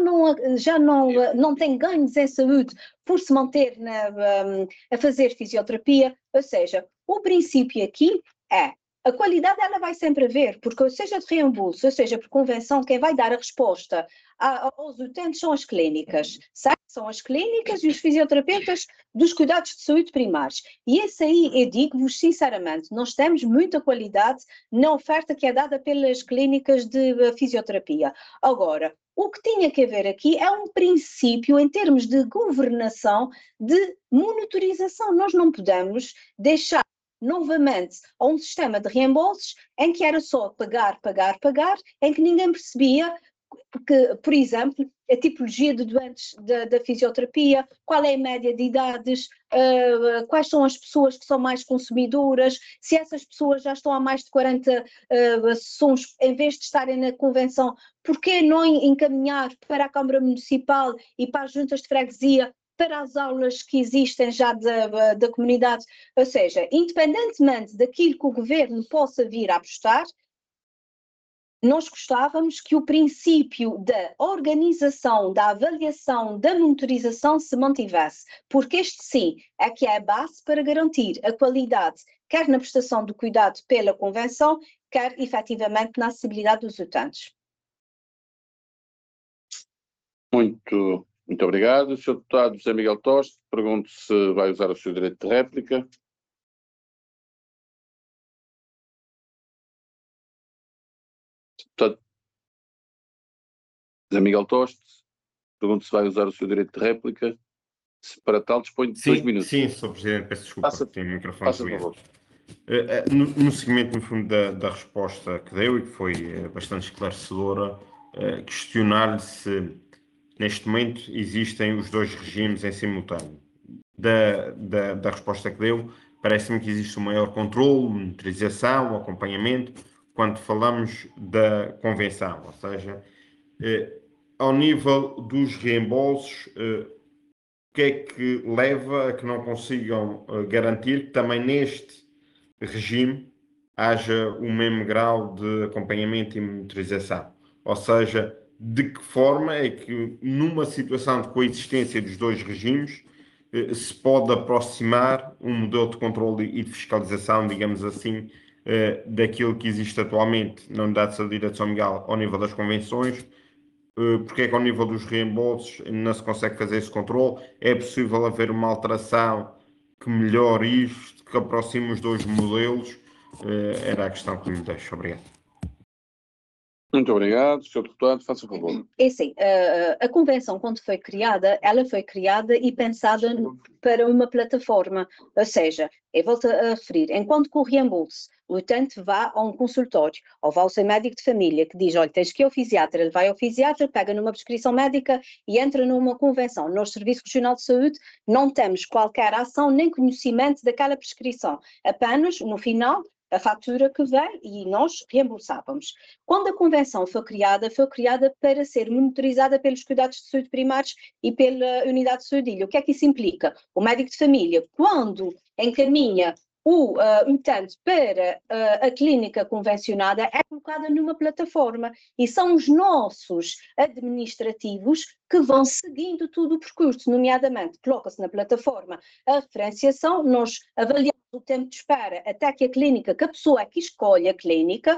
não tem ganhos em saúde por se manter a fazer fisioterapia. Ou seja, o princípio aqui é a qualidade ela vai sempre haver, porque seja de reembolso, ou seja por convenção, quem vai dar a resposta aos utentes são as clínicas, certo? São as clínicas e os fisioterapeutas dos cuidados de saúde primários. E esse aí, eu digo-vos sinceramente, nós temos muita qualidade na oferta que é dada pelas clínicas de fisioterapia. Agora, o que tinha que haver aqui é um princípio em termos de governação, de monitorização. Nós não podemos deixar novamente a um sistema de reembolsos em que era só pagar, em que ninguém percebia que, por exemplo, a tipologia de doentes da fisioterapia, qual é a média de idades, quais são as pessoas que são mais consumidoras, se essas pessoas já estão há mais de 40 sessões, em vez de estarem na convenção, por que não encaminhar para a Câmara Municipal e para as juntas de freguesia, para as aulas que existem já da comunidade? Ou seja, independentemente daquilo que o governo possa vir a apostar, nós gostávamos que o princípio da organização, da avaliação, da monitorização se mantivesse, porque este sim é que é a base para garantir a qualidade, quer na prestação do cuidado pela convenção, quer efetivamente na acessibilidade dos utentes. Muito obrigado. Sr. Deputado José Miguel Toste, pergunto se vai usar o seu direito de réplica. Deputado José Miguel Toste, pergunto se vai usar o seu direito de réplica. Se para tal dispõe de 2 minutos. Sim, Sr. Presidente, peço desculpa, tenho o microfone Faça desligado. favor. No seguimento, no fundo, da resposta que deu, e que foi bastante esclarecedora, questionar-lhe se, neste momento, existem os dois regimes em simultâneo. Da resposta que deu, parece-me que existe um maior controle, monitorização, acompanhamento, quando falamos da convenção, ou seja, ao nível dos reembolsos, o que é que leva a que não consigam garantir que também neste regime haja o mesmo grau de acompanhamento e monitorização? Ou seja, de que forma é que numa situação de coexistência dos dois regimes se pode aproximar um modelo de controle e de fiscalização, digamos assim, daquilo que existe atualmente na Unidade de Saúde de São Miguel ao nível das convenções? Porque é que ao nível dos reembolsos não se consegue fazer esse controle? É possível haver uma alteração que melhore isto, que aproxime os dois modelos? Era a questão que lhe deixo. Obrigado. Muito obrigado. Sr. Deputado, faça favor. É assim, a convenção, quando foi criada, ela foi criada e pensada para uma plataforma, ou seja, eu volto a referir, enquanto que o reembolso, o utente vá a um consultório, ou vá ao seu médico de família, que diz, olha, tens que ir ao fisiatra, ele vai ao fisiatra, pega numa prescrição médica e entra numa convenção. Nós, Serviço Regional de Saúde, não temos qualquer ação nem conhecimento daquela prescrição, apenas, no final, a fatura que vem e nós reembolsávamos. Quando a convenção foi criada para ser monitorizada pelos cuidados de saúde primários e pela unidade de saúde. O que é que isso implica? O médico de família, quando encaminha o utente para a clínica convencionada, é colocada numa plataforma e são os nossos administrativos que vão seguindo todo o percurso, nomeadamente coloca-se na plataforma a referenciação, nós avaliamos o tempo de espera até que a clínica, que a pessoa é que escolhe a clínica,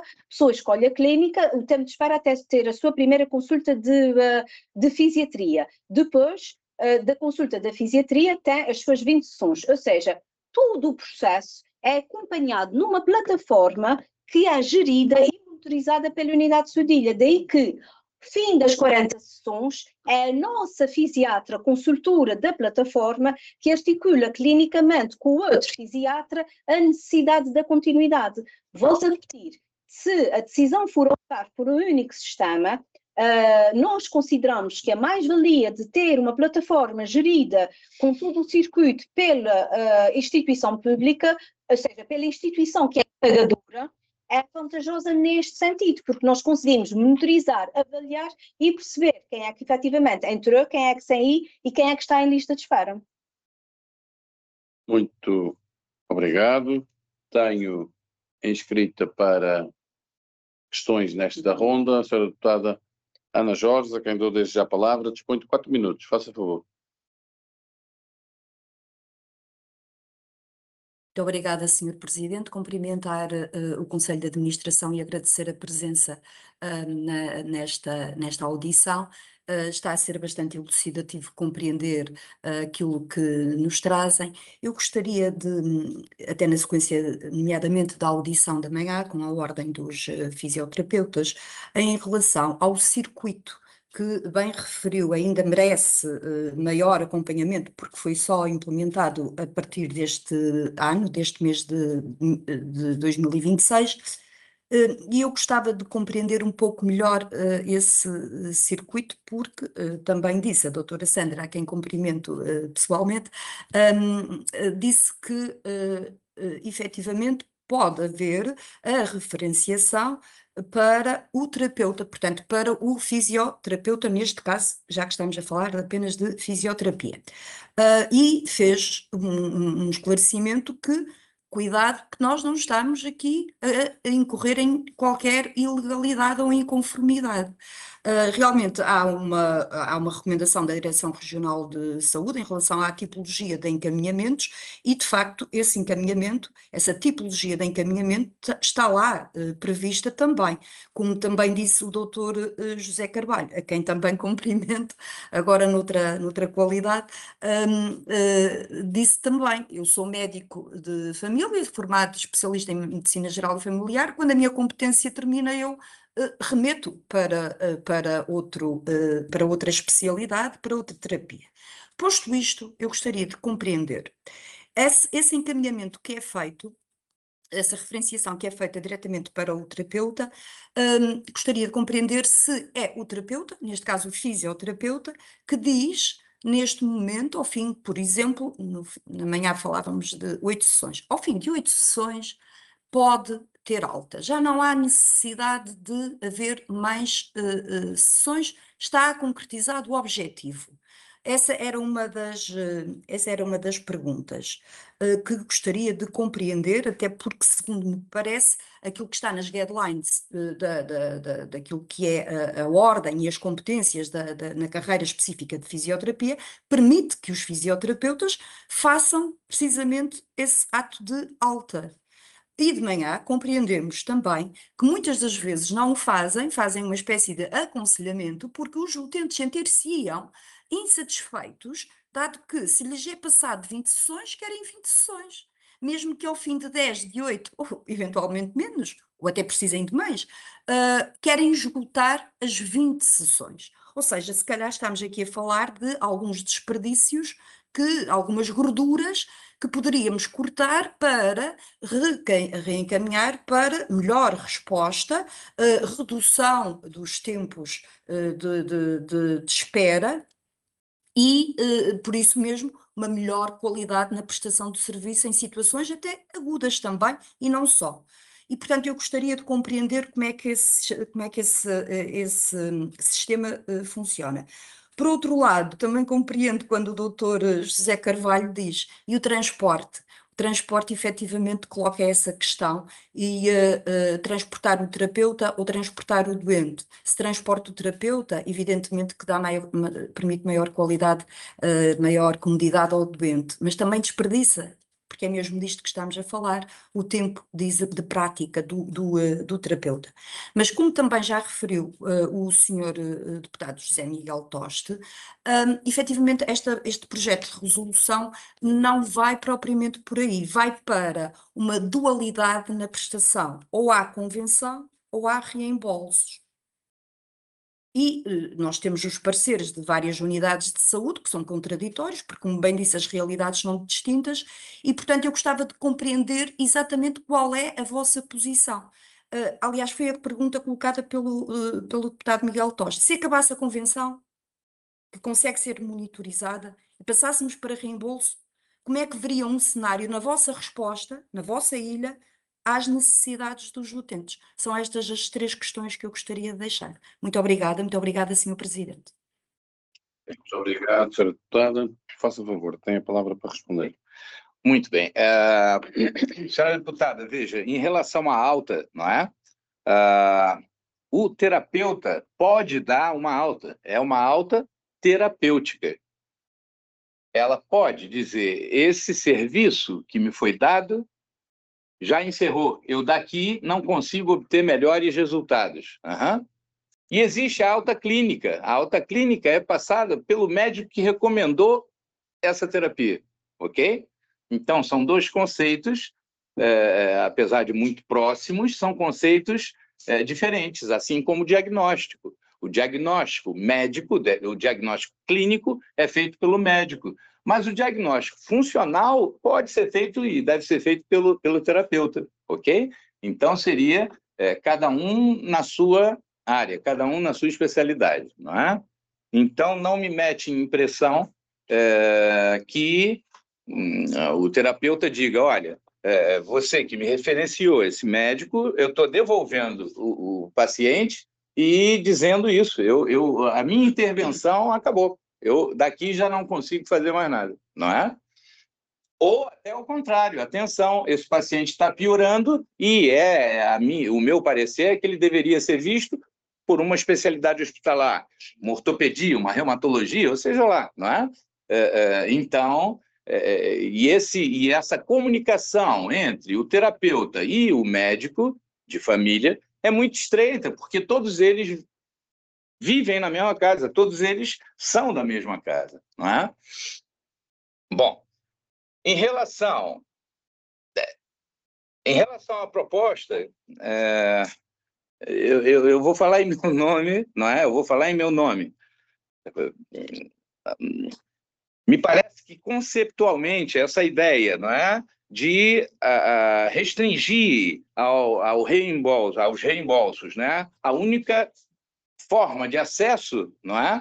o tempo de espera até ter a sua primeira consulta de fisiatria. Depois da consulta da fisiatria tem as suas 20 sessões, ou seja, todo o processo é acompanhado numa plataforma que é gerida e monitorizada pela unidade de saúde. Daí que, fim das 40 sessões, é a nossa fisiatra consultora da plataforma que articula clinicamente com o outro fisiatra a necessidade da continuidade. Volto a repetir, se a decisão for optar por um único sistema, nós consideramos que a mais-valia de ter uma plataforma gerida com todo o circuito pela instituição pública, ou seja, pela instituição que é pagadora, é vantajosa neste sentido, porque nós conseguimos monitorizar, avaliar e perceber quem é que efetivamente entrou, quem é que saiu e quem é que está em lista de espera. Muito obrigado. Tenho inscrita para questões nesta ronda a senhora deputada Ana Jorge, a quem dou desde já a palavra, dispõe de 4 minutos. Faça favor. Muito obrigada, Sr. Presidente. Cumprimentar o Conselho de Administração e agradecer a presença nesta audição. Está a ser bastante elucidativo compreender aquilo que nos trazem. Eu gostaria de, até na sequência, nomeadamente da audição da manhã, com a ordem dos fisioterapeutas, em relação ao circuito que bem referiu, ainda merece maior acompanhamento, porque foi só implementado a partir deste ano, deste mês de 2026, e eu gostava de compreender um pouco melhor esse circuito, porque também disse a doutora Sandra, a quem cumprimento pessoalmente, disse que efetivamente pode haver a referenciação para o terapeuta, portanto, para o fisioterapeuta, neste caso, já que estamos a falar apenas de fisioterapia. E fez um esclarecimento que, cuidado, que nós não estamos aqui a incorrer em qualquer ilegalidade ou inconformidade. Realmente há uma recomendação da Direção Regional de Saúde em relação à tipologia de encaminhamentos e, de facto, esse encaminhamento, essa tipologia de encaminhamento está lá prevista também, como também disse o doutor José Carvalho, a quem também cumprimento, agora noutra qualidade, disse também, eu sou médico de família, formado especialista em Medicina Geral e Familiar, quando a minha competência termina eu remeto para outra especialidade, para outra terapia. Posto isto, eu gostaria de compreender esse encaminhamento que é feito, essa referenciação que é feita diretamente para o terapeuta, gostaria de compreender se é o terapeuta, neste caso o fisioterapeuta, que diz, neste momento, ao fim, por exemplo, na manhã falávamos de 8 sessões, ao fim de 8 sessões pode ter alta, já não há necessidade de haver mais sessões, está concretizado o objetivo. Essa era uma das perguntas que gostaria de compreender, até porque, segundo me parece, aquilo que está nas guidelines daquilo que é a ordem e as competências na carreira específica de fisioterapia, permite que os fisioterapeutas façam precisamente esse ato de alta. E de manhã compreendemos também que muitas das vezes não o fazem uma espécie de aconselhamento, porque os utentes sentir-se-iam insatisfeitos, dado que se lhes é passado 20 sessões, querem 20 sessões. Mesmo que ao fim de 10, de 8, ou eventualmente menos, ou até precisem de mais, querem esgotar as 20 sessões. Ou seja, se calhar estamos aqui a falar de alguns desperdícios, algumas gorduras que poderíamos cortar para reencaminhar para melhor resposta, redução dos tempos de espera e, por isso mesmo, uma melhor qualidade na prestação de serviço em situações até agudas também, e não só. E, portanto, eu gostaria de compreender como é que esse sistema funciona. Por outro lado, também compreendo quando o doutor José Carvalho diz, e o transporte? O transporte efetivamente coloca essa questão e transportar o terapeuta ou transportar o doente. Se transporta o terapeuta, evidentemente que permite maior qualidade, maior comodidade ao doente, mas também desperdiça, porque é mesmo disto que estamos a falar, o tempo de prática do terapeuta. Mas como também já referiu o senhor deputado José Miguel Toste, efetivamente este projeto de resolução não vai propriamente por aí, vai para uma dualidade na prestação, ou há convenção ou há reembolsos. E nós temos os pareceres de várias unidades de saúde que são contraditórios, porque, como bem disse, as realidades são distintas e, portanto, eu gostava de compreender exatamente qual é a vossa posição. Aliás, foi a pergunta colocada pelo deputado Miguel Toste. Se acabasse a convenção, que consegue ser monitorizada, e passássemos para reembolso, como é que veria um cenário na vossa resposta, na vossa ilha, às necessidades dos utentes? São estas as 3 questões que eu gostaria de deixar. Muito obrigada, Sr. Presidente. Muito obrigado, Sra. Deputada. Faça favor, tem a palavra para responder. Muito bem. Senhora deputada, veja, em relação à alta, não é? O terapeuta pode dar uma alta, é uma alta terapêutica. ela pode dizer: esse serviço que me foi dado já encerrou, eu daqui não consigo obter melhores resultados. E existe a alta clínica. A alta clínica é passada pelo médico que recomendou essa terapia, ok? Então, são dois conceitos, apesar de muito próximos, são conceitos diferentes, assim como o diagnóstico. O diagnóstico médico, o diagnóstico clínico é feito pelo médico, mas o diagnóstico funcional pode ser feito e deve ser feito pelo terapeuta, ok? Então, seria cada um na sua área, cada um na sua especialidade, não é? Então, não me mete em impressão que o terapeuta diga: olha, você que me referenciou esse médico, eu estou devolvendo o paciente e dizendo isso. A minha intervenção acabou. Eu daqui já não consigo fazer mais nada, não é? Ou até o contrário: atenção, esse paciente está piorando e o meu parecer é que ele deveria ser visto por uma especialidade hospitalar, uma ortopedia, uma reumatologia, ou seja lá, não é? Então, e essa comunicação entre o terapeuta e o médico de família é muito estreita, porque todos eles vivem na mesma casa, todos eles são da mesma casa, não é? Bom, em relação à proposta, eu vou falar em meu nome, não é? Eu vou falar em meu nome. Me parece que, conceptualmente, essa ideia, não é, de restringir aos reembolsos, né, a única forma de acesso, não é,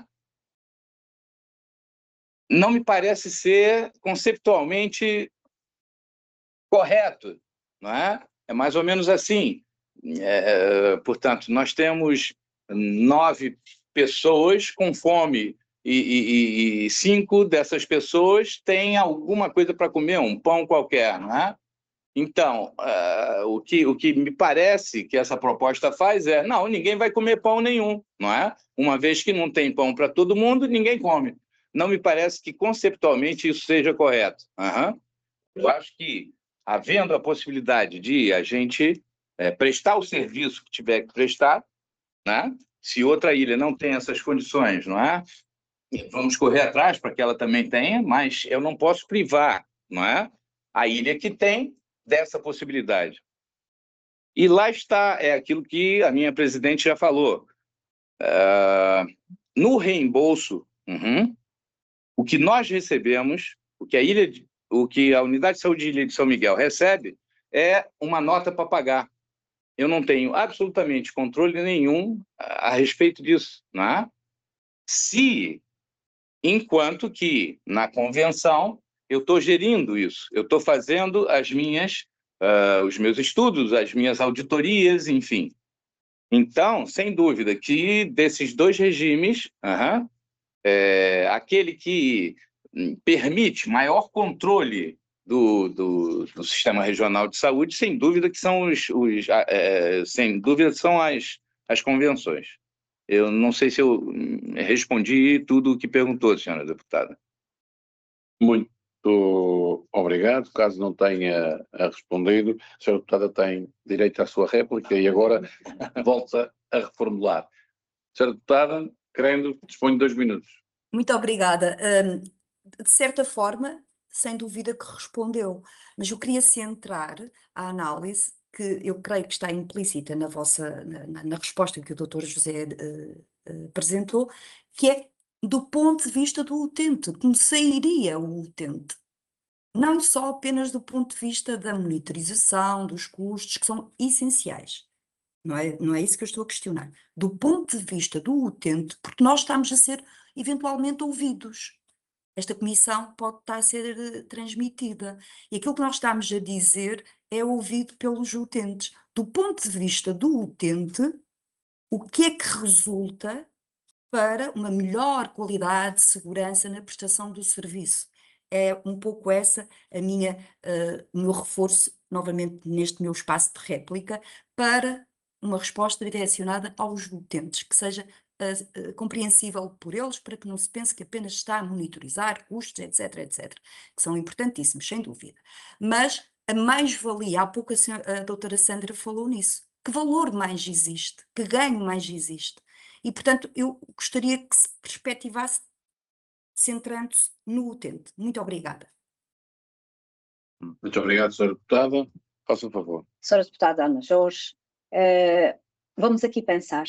não me parece ser conceptualmente correto, não é? É mais ou menos assim. Portanto, nós temos 9 pessoas com fome e 5 dessas pessoas têm alguma coisa para comer, um pão qualquer, não é? Então, o que me parece que essa proposta faz não, ninguém vai comer pão nenhum, não é? Uma vez que não tem pão para todo mundo, ninguém come. Não me parece que conceptualmente isso seja correto. Eu acho que, havendo a possibilidade de a gente prestar o serviço que tiver que prestar, né? Se outra ilha não tem essas condições, não é? Vamos correr atrás para que ela também tenha, mas eu não posso privar, não é? A ilha que tem dessa possibilidade. E lá está, aquilo que a minha presidente já falou. No reembolso, o que nós recebemos, o que a Unidade de Saúde de Ilha de São Miguel recebe, é uma nota para pagar. Eu não tenho absolutamente controle nenhum a respeito disso, não é? Enquanto que, na convenção, eu estou gerindo isso, eu estou fazendo os meus estudos, as minhas auditorias, enfim. Então, sem dúvida que desses dois regimes, aquele que permite maior controle do sistema regional de saúde, sem dúvida que são sem dúvida são as convenções. Eu não sei se eu respondi tudo o que perguntou, senhora deputada. Muito obrigado. Caso não tenha respondido, a senhora deputada tem direito à sua réplica e agora volta a reformular. Senhora deputada, querendo, dispõe de 2 minutos. Muito obrigada. De certa forma, sem dúvida que respondeu, mas eu queria centrar a análise que eu creio que está implícita na resposta que o Dr. José apresentou, que é do ponto de vista do utente, como sairia o utente. Não só apenas do ponto de vista da monitorização, dos custos, que são essenciais. Não é isso que eu estou a questionar. Do ponto de vista do utente, porque nós estamos a ser eventualmente ouvidos. Esta comissão pode estar a ser transmitida. E aquilo que nós estamos a dizer é ouvido pelos utentes. Do ponto de vista do utente, o que é que resulta para uma melhor qualidade, segurança na prestação do serviço? É um pouco essa o meu reforço, novamente neste meu espaço de réplica, para uma resposta direcionada aos utentes, que seja compreensível por eles, para que não se pense que apenas está a monitorizar custos, etc., que são importantíssimos, sem dúvida. Mas a mais-valia, há pouco a doutora Sandra falou nisso, que valor mais existe, que ganho mais existe. E, portanto, eu gostaria que se perspectivasse centrando-se no utente. Muito obrigada. Muito obrigado, Sra. Deputada. Faça um favor. Sra. Deputada Ana Jorge, vamos aqui pensar.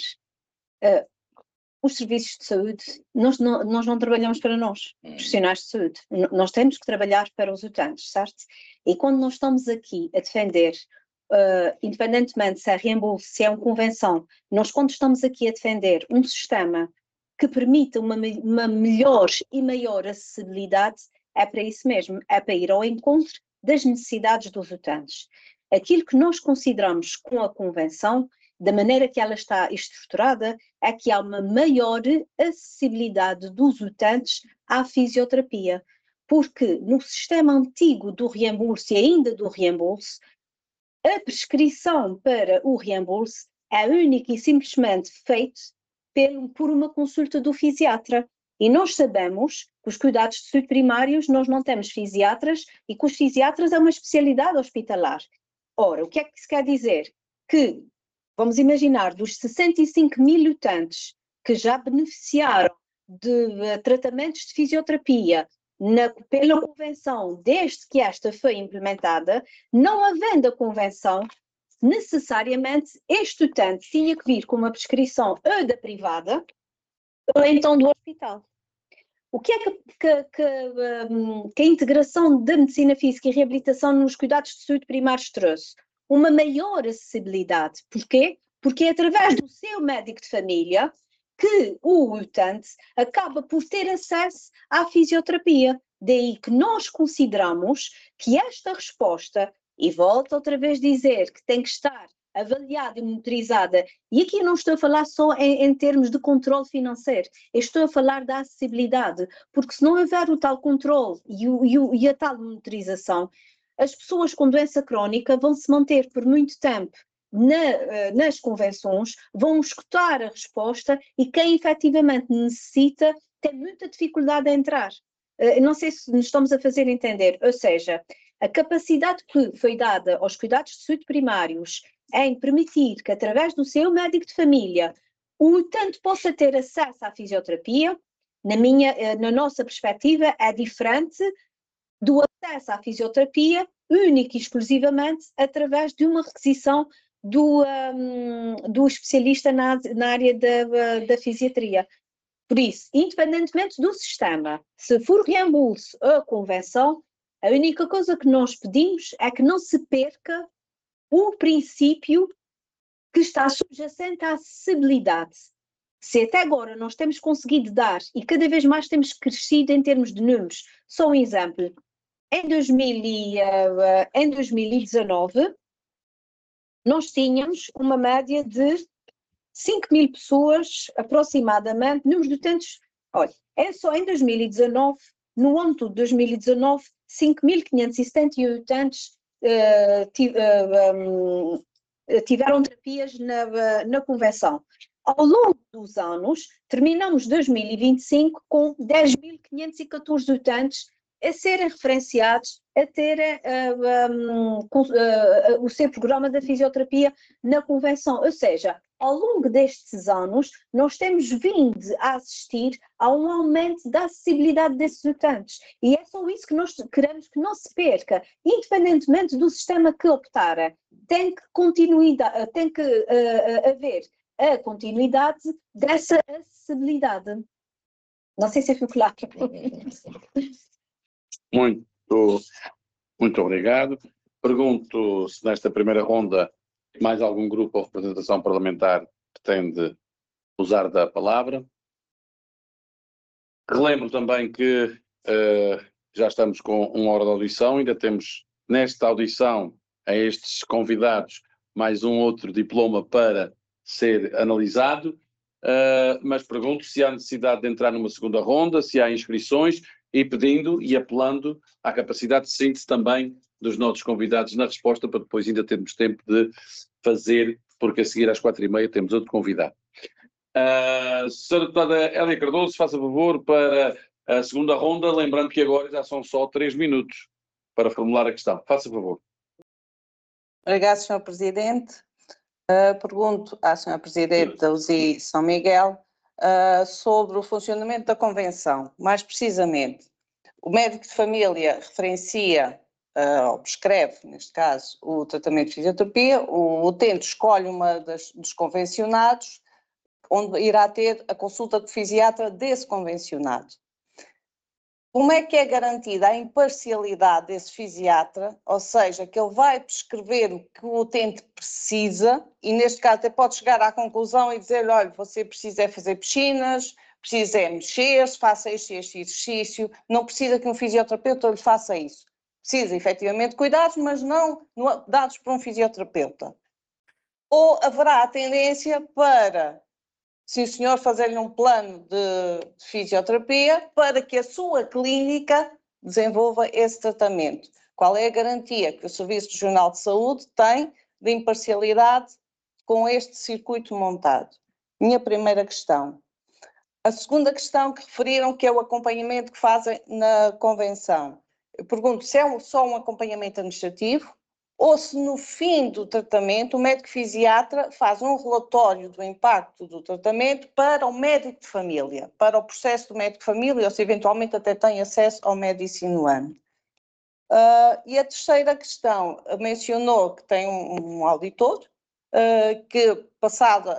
Os serviços de saúde, nós não trabalhamos para nós, profissionais de saúde. Nós temos que trabalhar para os utentes, certo? E quando nós estamos aqui a defender, independentemente se é reembolso, se é uma convenção, nós quando estamos aqui a defender um sistema que permita uma melhor e maior acessibilidade, é para isso mesmo, é para ir ao encontro das necessidades dos utentes. Aquilo que nós consideramos com a convenção, da maneira que ela está estruturada, é que há uma maior acessibilidade dos utentes à fisioterapia, porque no sistema antigo do reembolso e ainda do reembolso, a prescrição para o reembolso é única e simplesmente feita por uma consulta do fisiatra. E nós sabemos que os cuidados de saúde primários nós não temos fisiatras e que os fisiatras é uma especialidade hospitalar. Ora, o que é que isso quer dizer? Que, vamos imaginar, dos 65 mil utentes que já beneficiaram de tratamentos de fisioterapia pela convenção desde que esta foi implementada, não havendo a convenção, necessariamente este utente tinha que vir com uma prescrição ou da privada ou então do hospital. O que é que a integração da medicina física e reabilitação nos cuidados de saúde primários trouxe? Uma maior acessibilidade. Porquê? Porque é através do seu médico de família que o utente acaba por ter acesso à fisioterapia. Daí que nós consideramos que esta resposta, e volto outra vez a dizer que tem que estar avaliada e monitorizada, e aqui eu não estou a falar só em termos de controle financeiro, eu estou a falar da acessibilidade, porque se não houver o tal controle e a tal monitorização, as pessoas com doença crónica vão se manter por muito tempo nas convenções, vão escutar a resposta e quem efetivamente necessita tem muita dificuldade a entrar. Não sei se nos estamos a fazer entender, ou seja, a capacidade que foi dada aos cuidados de saúde primários em permitir que através do seu médico de família o utente possa ter acesso à fisioterapia, na nossa perspectiva é diferente do acesso à fisioterapia única e exclusivamente através de uma requisição do especialista na área da fisiatria. Por isso, independentemente do sistema, se for reembolso ou convenção, a única coisa que nós pedimos é que não se perca o princípio que está subjacente à acessibilidade. Se até agora nós temos conseguido dar, e cada vez mais temos crescido em termos de números, só um exemplo, em 2019, nós tínhamos uma média de 5 mil pessoas, aproximadamente, números de utentes, olha, é só em 2019, no ano todo de 2019, 5.571 utentes tiveram terapias na convenção. Ao longo dos anos, terminamos 2025 com 10.514 utentes a serem referenciados, a terem o seu programa da fisioterapia na convenção. Ou seja, ao longo destes anos, nós temos vindo a assistir a um aumento da acessibilidade desses utentes. E é só isso que nós queremos que não se perca, independentemente do sistema que optar. Tem que haver a continuidade dessa acessibilidade. Não sei se foi claro. Muito obrigado. Pergunto se nesta primeira ronda mais algum grupo ou representação parlamentar pretende usar da palavra. Relembro também que já estamos com uma hora de audição, ainda temos nesta audição a estes convidados mais um outro diploma para ser analisado, mas pergunto se há necessidade de entrar numa segunda ronda, se há inscrições, e pedindo e apelando à capacidade de síntese também dos nossos convidados na resposta, para depois ainda termos tempo de fazer, porque a seguir às 4h30 temos outro convidado. Senhora deputada Hélia Cardoso, faça favor para a segunda ronda, lembrando que agora já são só 3 minutos para formular a questão. Faça favor. Obrigado, Sr. Presidente. Pergunto à Sra. Presidente da USI São Miguel sobre o funcionamento da Convenção. Mais precisamente, o médico de família referencia, ou prescreve, neste caso, o tratamento de fisioterapia, o utente escolhe uma dos convencionados, onde irá ter a consulta com o fisiatra desse convencionado. Como é que é garantida a imparcialidade desse fisiatra, ou seja, que ele vai prescrever o que o utente precisa e, neste caso, até pode chegar à conclusão e dizer, olha, você precisa fazer piscinas, precisa mexer-se, faça este exercício, não precisa que um fisioterapeuta lhe faça isso. Precisa, efetivamente, de cuidados, mas não dados por um fisioterapeuta. Ou haverá a tendência para, sim senhor, fazer-lhe um plano de fisioterapia para que a sua clínica desenvolva esse tratamento. Qual é a garantia que o Serviço Regional de Saúde tem de imparcialidade com este circuito montado? Minha primeira questão. A segunda questão que referiram, que é o acompanhamento que fazem na convenção. Eu pergunto se é só um acompanhamento administrativo ou se no fim do tratamento o médico fisiatra faz um relatório do impacto do tratamento para o médico de família, para o processo do médico de família, ou se eventualmente até tem acesso ao médico insinuante. E a terceira questão, mencionou que tem um auditor, que passado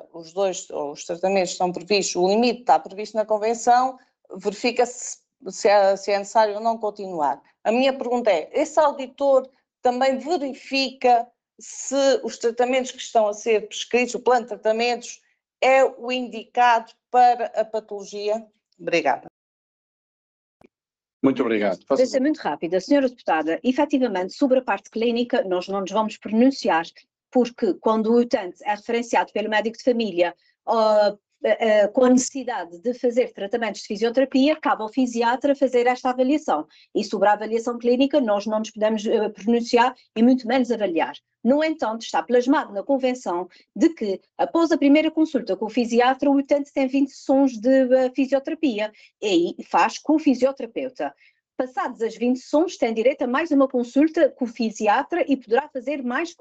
os tratamentos estão previstos, o limite está previsto na convenção, verifica-se se é necessário ou não continuar. A minha pergunta é, esse auditor também verifica se os tratamentos que estão a ser prescritos, o plano de tratamentos, é o indicado para a patologia? Obrigada. Muito obrigado. Vou ser muito rápida. Senhora deputada, efetivamente, sobre a parte clínica, nós não nos vamos pronunciar, porque quando o utente é referenciado pelo médico de família com a necessidade de fazer tratamentos de fisioterapia, cabe ao fisiatra fazer esta avaliação. E sobre a avaliação clínica, nós não nos podemos pronunciar e muito menos avaliar. No entanto, está plasmado na convenção de que, após a primeira consulta com o fisiatra, o utente tem 20 sessões de fisioterapia e faz com o fisioterapeuta. Passados as 20 sessões, tem direito a mais uma consulta com o fisiatra e poderá fazer mais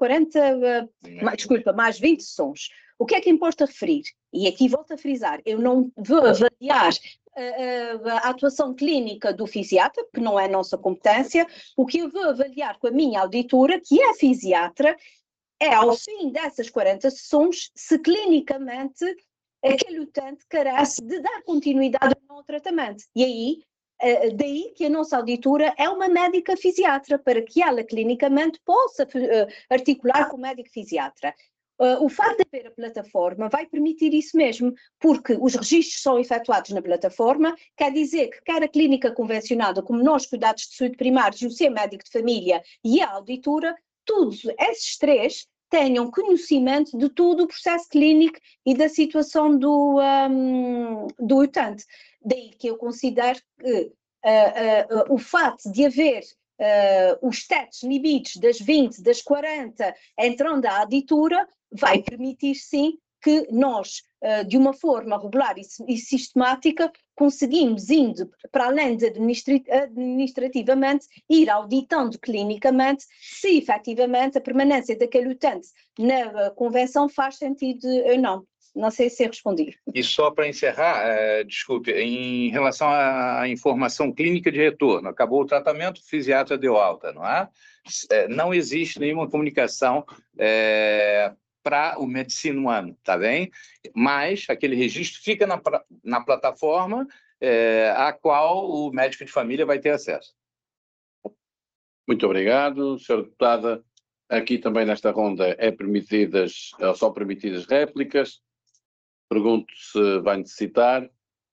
20 sessões. O que é que importa referir? E aqui volto a frisar, eu não vou avaliar a atuação clínica do fisiatra, que não é nossa competência. O que eu vou avaliar com a minha auditora, que é fisiatra, é ao fim dessas 40 sessões, se clinicamente aquele utente carece de dar continuidade ao tratamento. E aí, daí que a nossa auditora é uma médica fisiatra, para que ela clinicamente possa articular com o médico fisiatra. O facto de haver a plataforma vai permitir isso mesmo, porque os registros são efetuados na plataforma, quer dizer que quer a clínica convencionada, como nós, cuidados de saúde primários, o seu médico de família e a auditora, todos esses três tenham conhecimento de todo o processo clínico e da situação do utente. Daí que eu considero que o facto de haver os tetos limites das 20, das 40, entrando à auditora, vai permitir sim que nós, de uma forma regular e sistemática, conseguimos, indo para além de administrativamente, ir auditando clinicamente se efetivamente a permanência daquele utente na convenção faz sentido ou não. Não sei se respondi. E só para encerrar, desculpe, em relação à informação clínica de retorno, acabou o tratamento, o fisiatra deu alta, não é? Não existe nenhuma comunicação para o medicinuano, tá bem? Mas aquele registro fica na plataforma a qual o médico de família vai ter acesso. Muito obrigado, senhora deputada. Aqui também nesta ronda são permitidas réplicas. Pergunto se vai necessitar.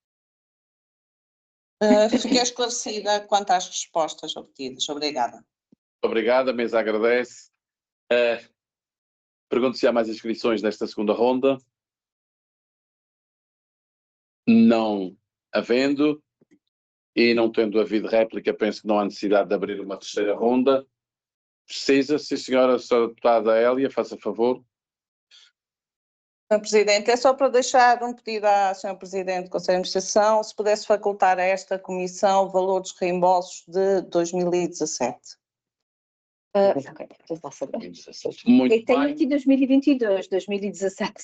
Fiquei esclarecida quanto às respostas obtidas. Obrigada. Obrigado, a mesa agradece. Pergunto se há mais inscrições nesta segunda ronda. Não havendo, e não tendo havido réplica, penso que não há necessidade de abrir uma terceira ronda. Precisa, sim senhora deputada Hélia, faça favor. Sr. Presidente, é só para deixar um pedido à Sra. Presidente do Conselho de Administração, se pudesse facultar a esta comissão o valor dos reembolsos de 2017. Ok, então está a saber. Muito Eu tenho bem. aqui 2022, 2017.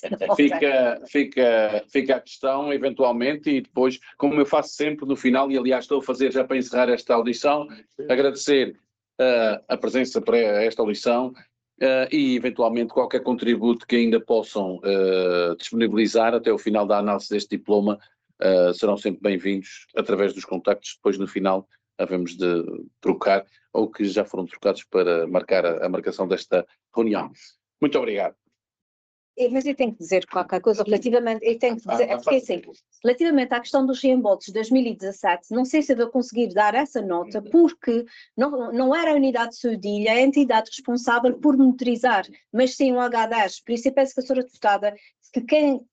Fica a questão, eventualmente, e depois, como eu faço sempre no final, e aliás estou a fazer já para encerrar esta audição, agradecer a presença para esta audição e eventualmente qualquer contributo que ainda possam disponibilizar até o final da análise deste diploma serão sempre bem-vindos através dos contactos, depois no final havemos de trocar ou que já foram trocados para marcar a marcação desta reunião. Muito obrigado. Mas eu tenho que dizer qualquer coisa relativamente, eu tenho que dizer, é porque assim, relativamente à questão dos reembolsos de 2017, não sei se eu vou conseguir dar essa nota, porque não era a unidade de saúde a entidade responsável por monitorizar, mas sim o H10, por isso eu penso que a senhora deputada, que quem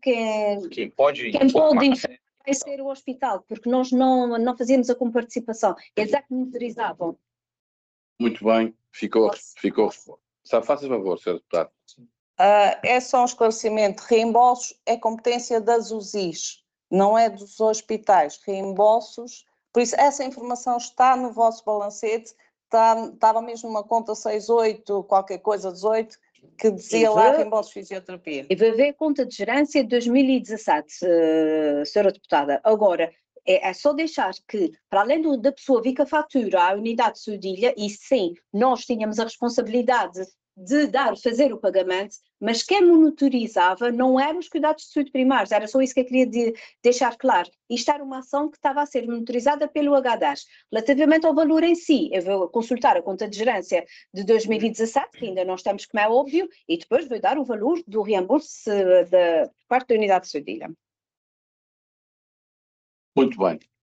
pode informar vai ser o hospital, porque nós não fazíamos a comparticipação, eles é que monitorizavam. Muito bem, ficou. Faça favor, Sr. Deputado. É só um esclarecimento. Reembolsos é competência das USIs, não é dos hospitais. Reembolsos, por isso essa informação está no vosso balancete, estava mesmo uma conta 68, qualquer coisa 18, que dizia lá reembolsos de fisioterapia. E vai ver a conta de gerência de 2017, senhora deputada. Agora, é só deixar que, para além da pessoa vir com a fatura à unidade de saúde, e sim, nós tínhamos a responsabilidade de fazer o pagamento, mas quem monitorizava não eram os cuidados de saúde primários, era só isso que eu queria deixar claro. Isto era uma ação que estava a ser monitorizada pelo H10. Relativamente ao valor em si, eu vou consultar a conta de gerência de 2017, que ainda não estamos, como é óbvio, e depois vou dar o valor do reembolso da parte da unidade de saúde. Muito bem.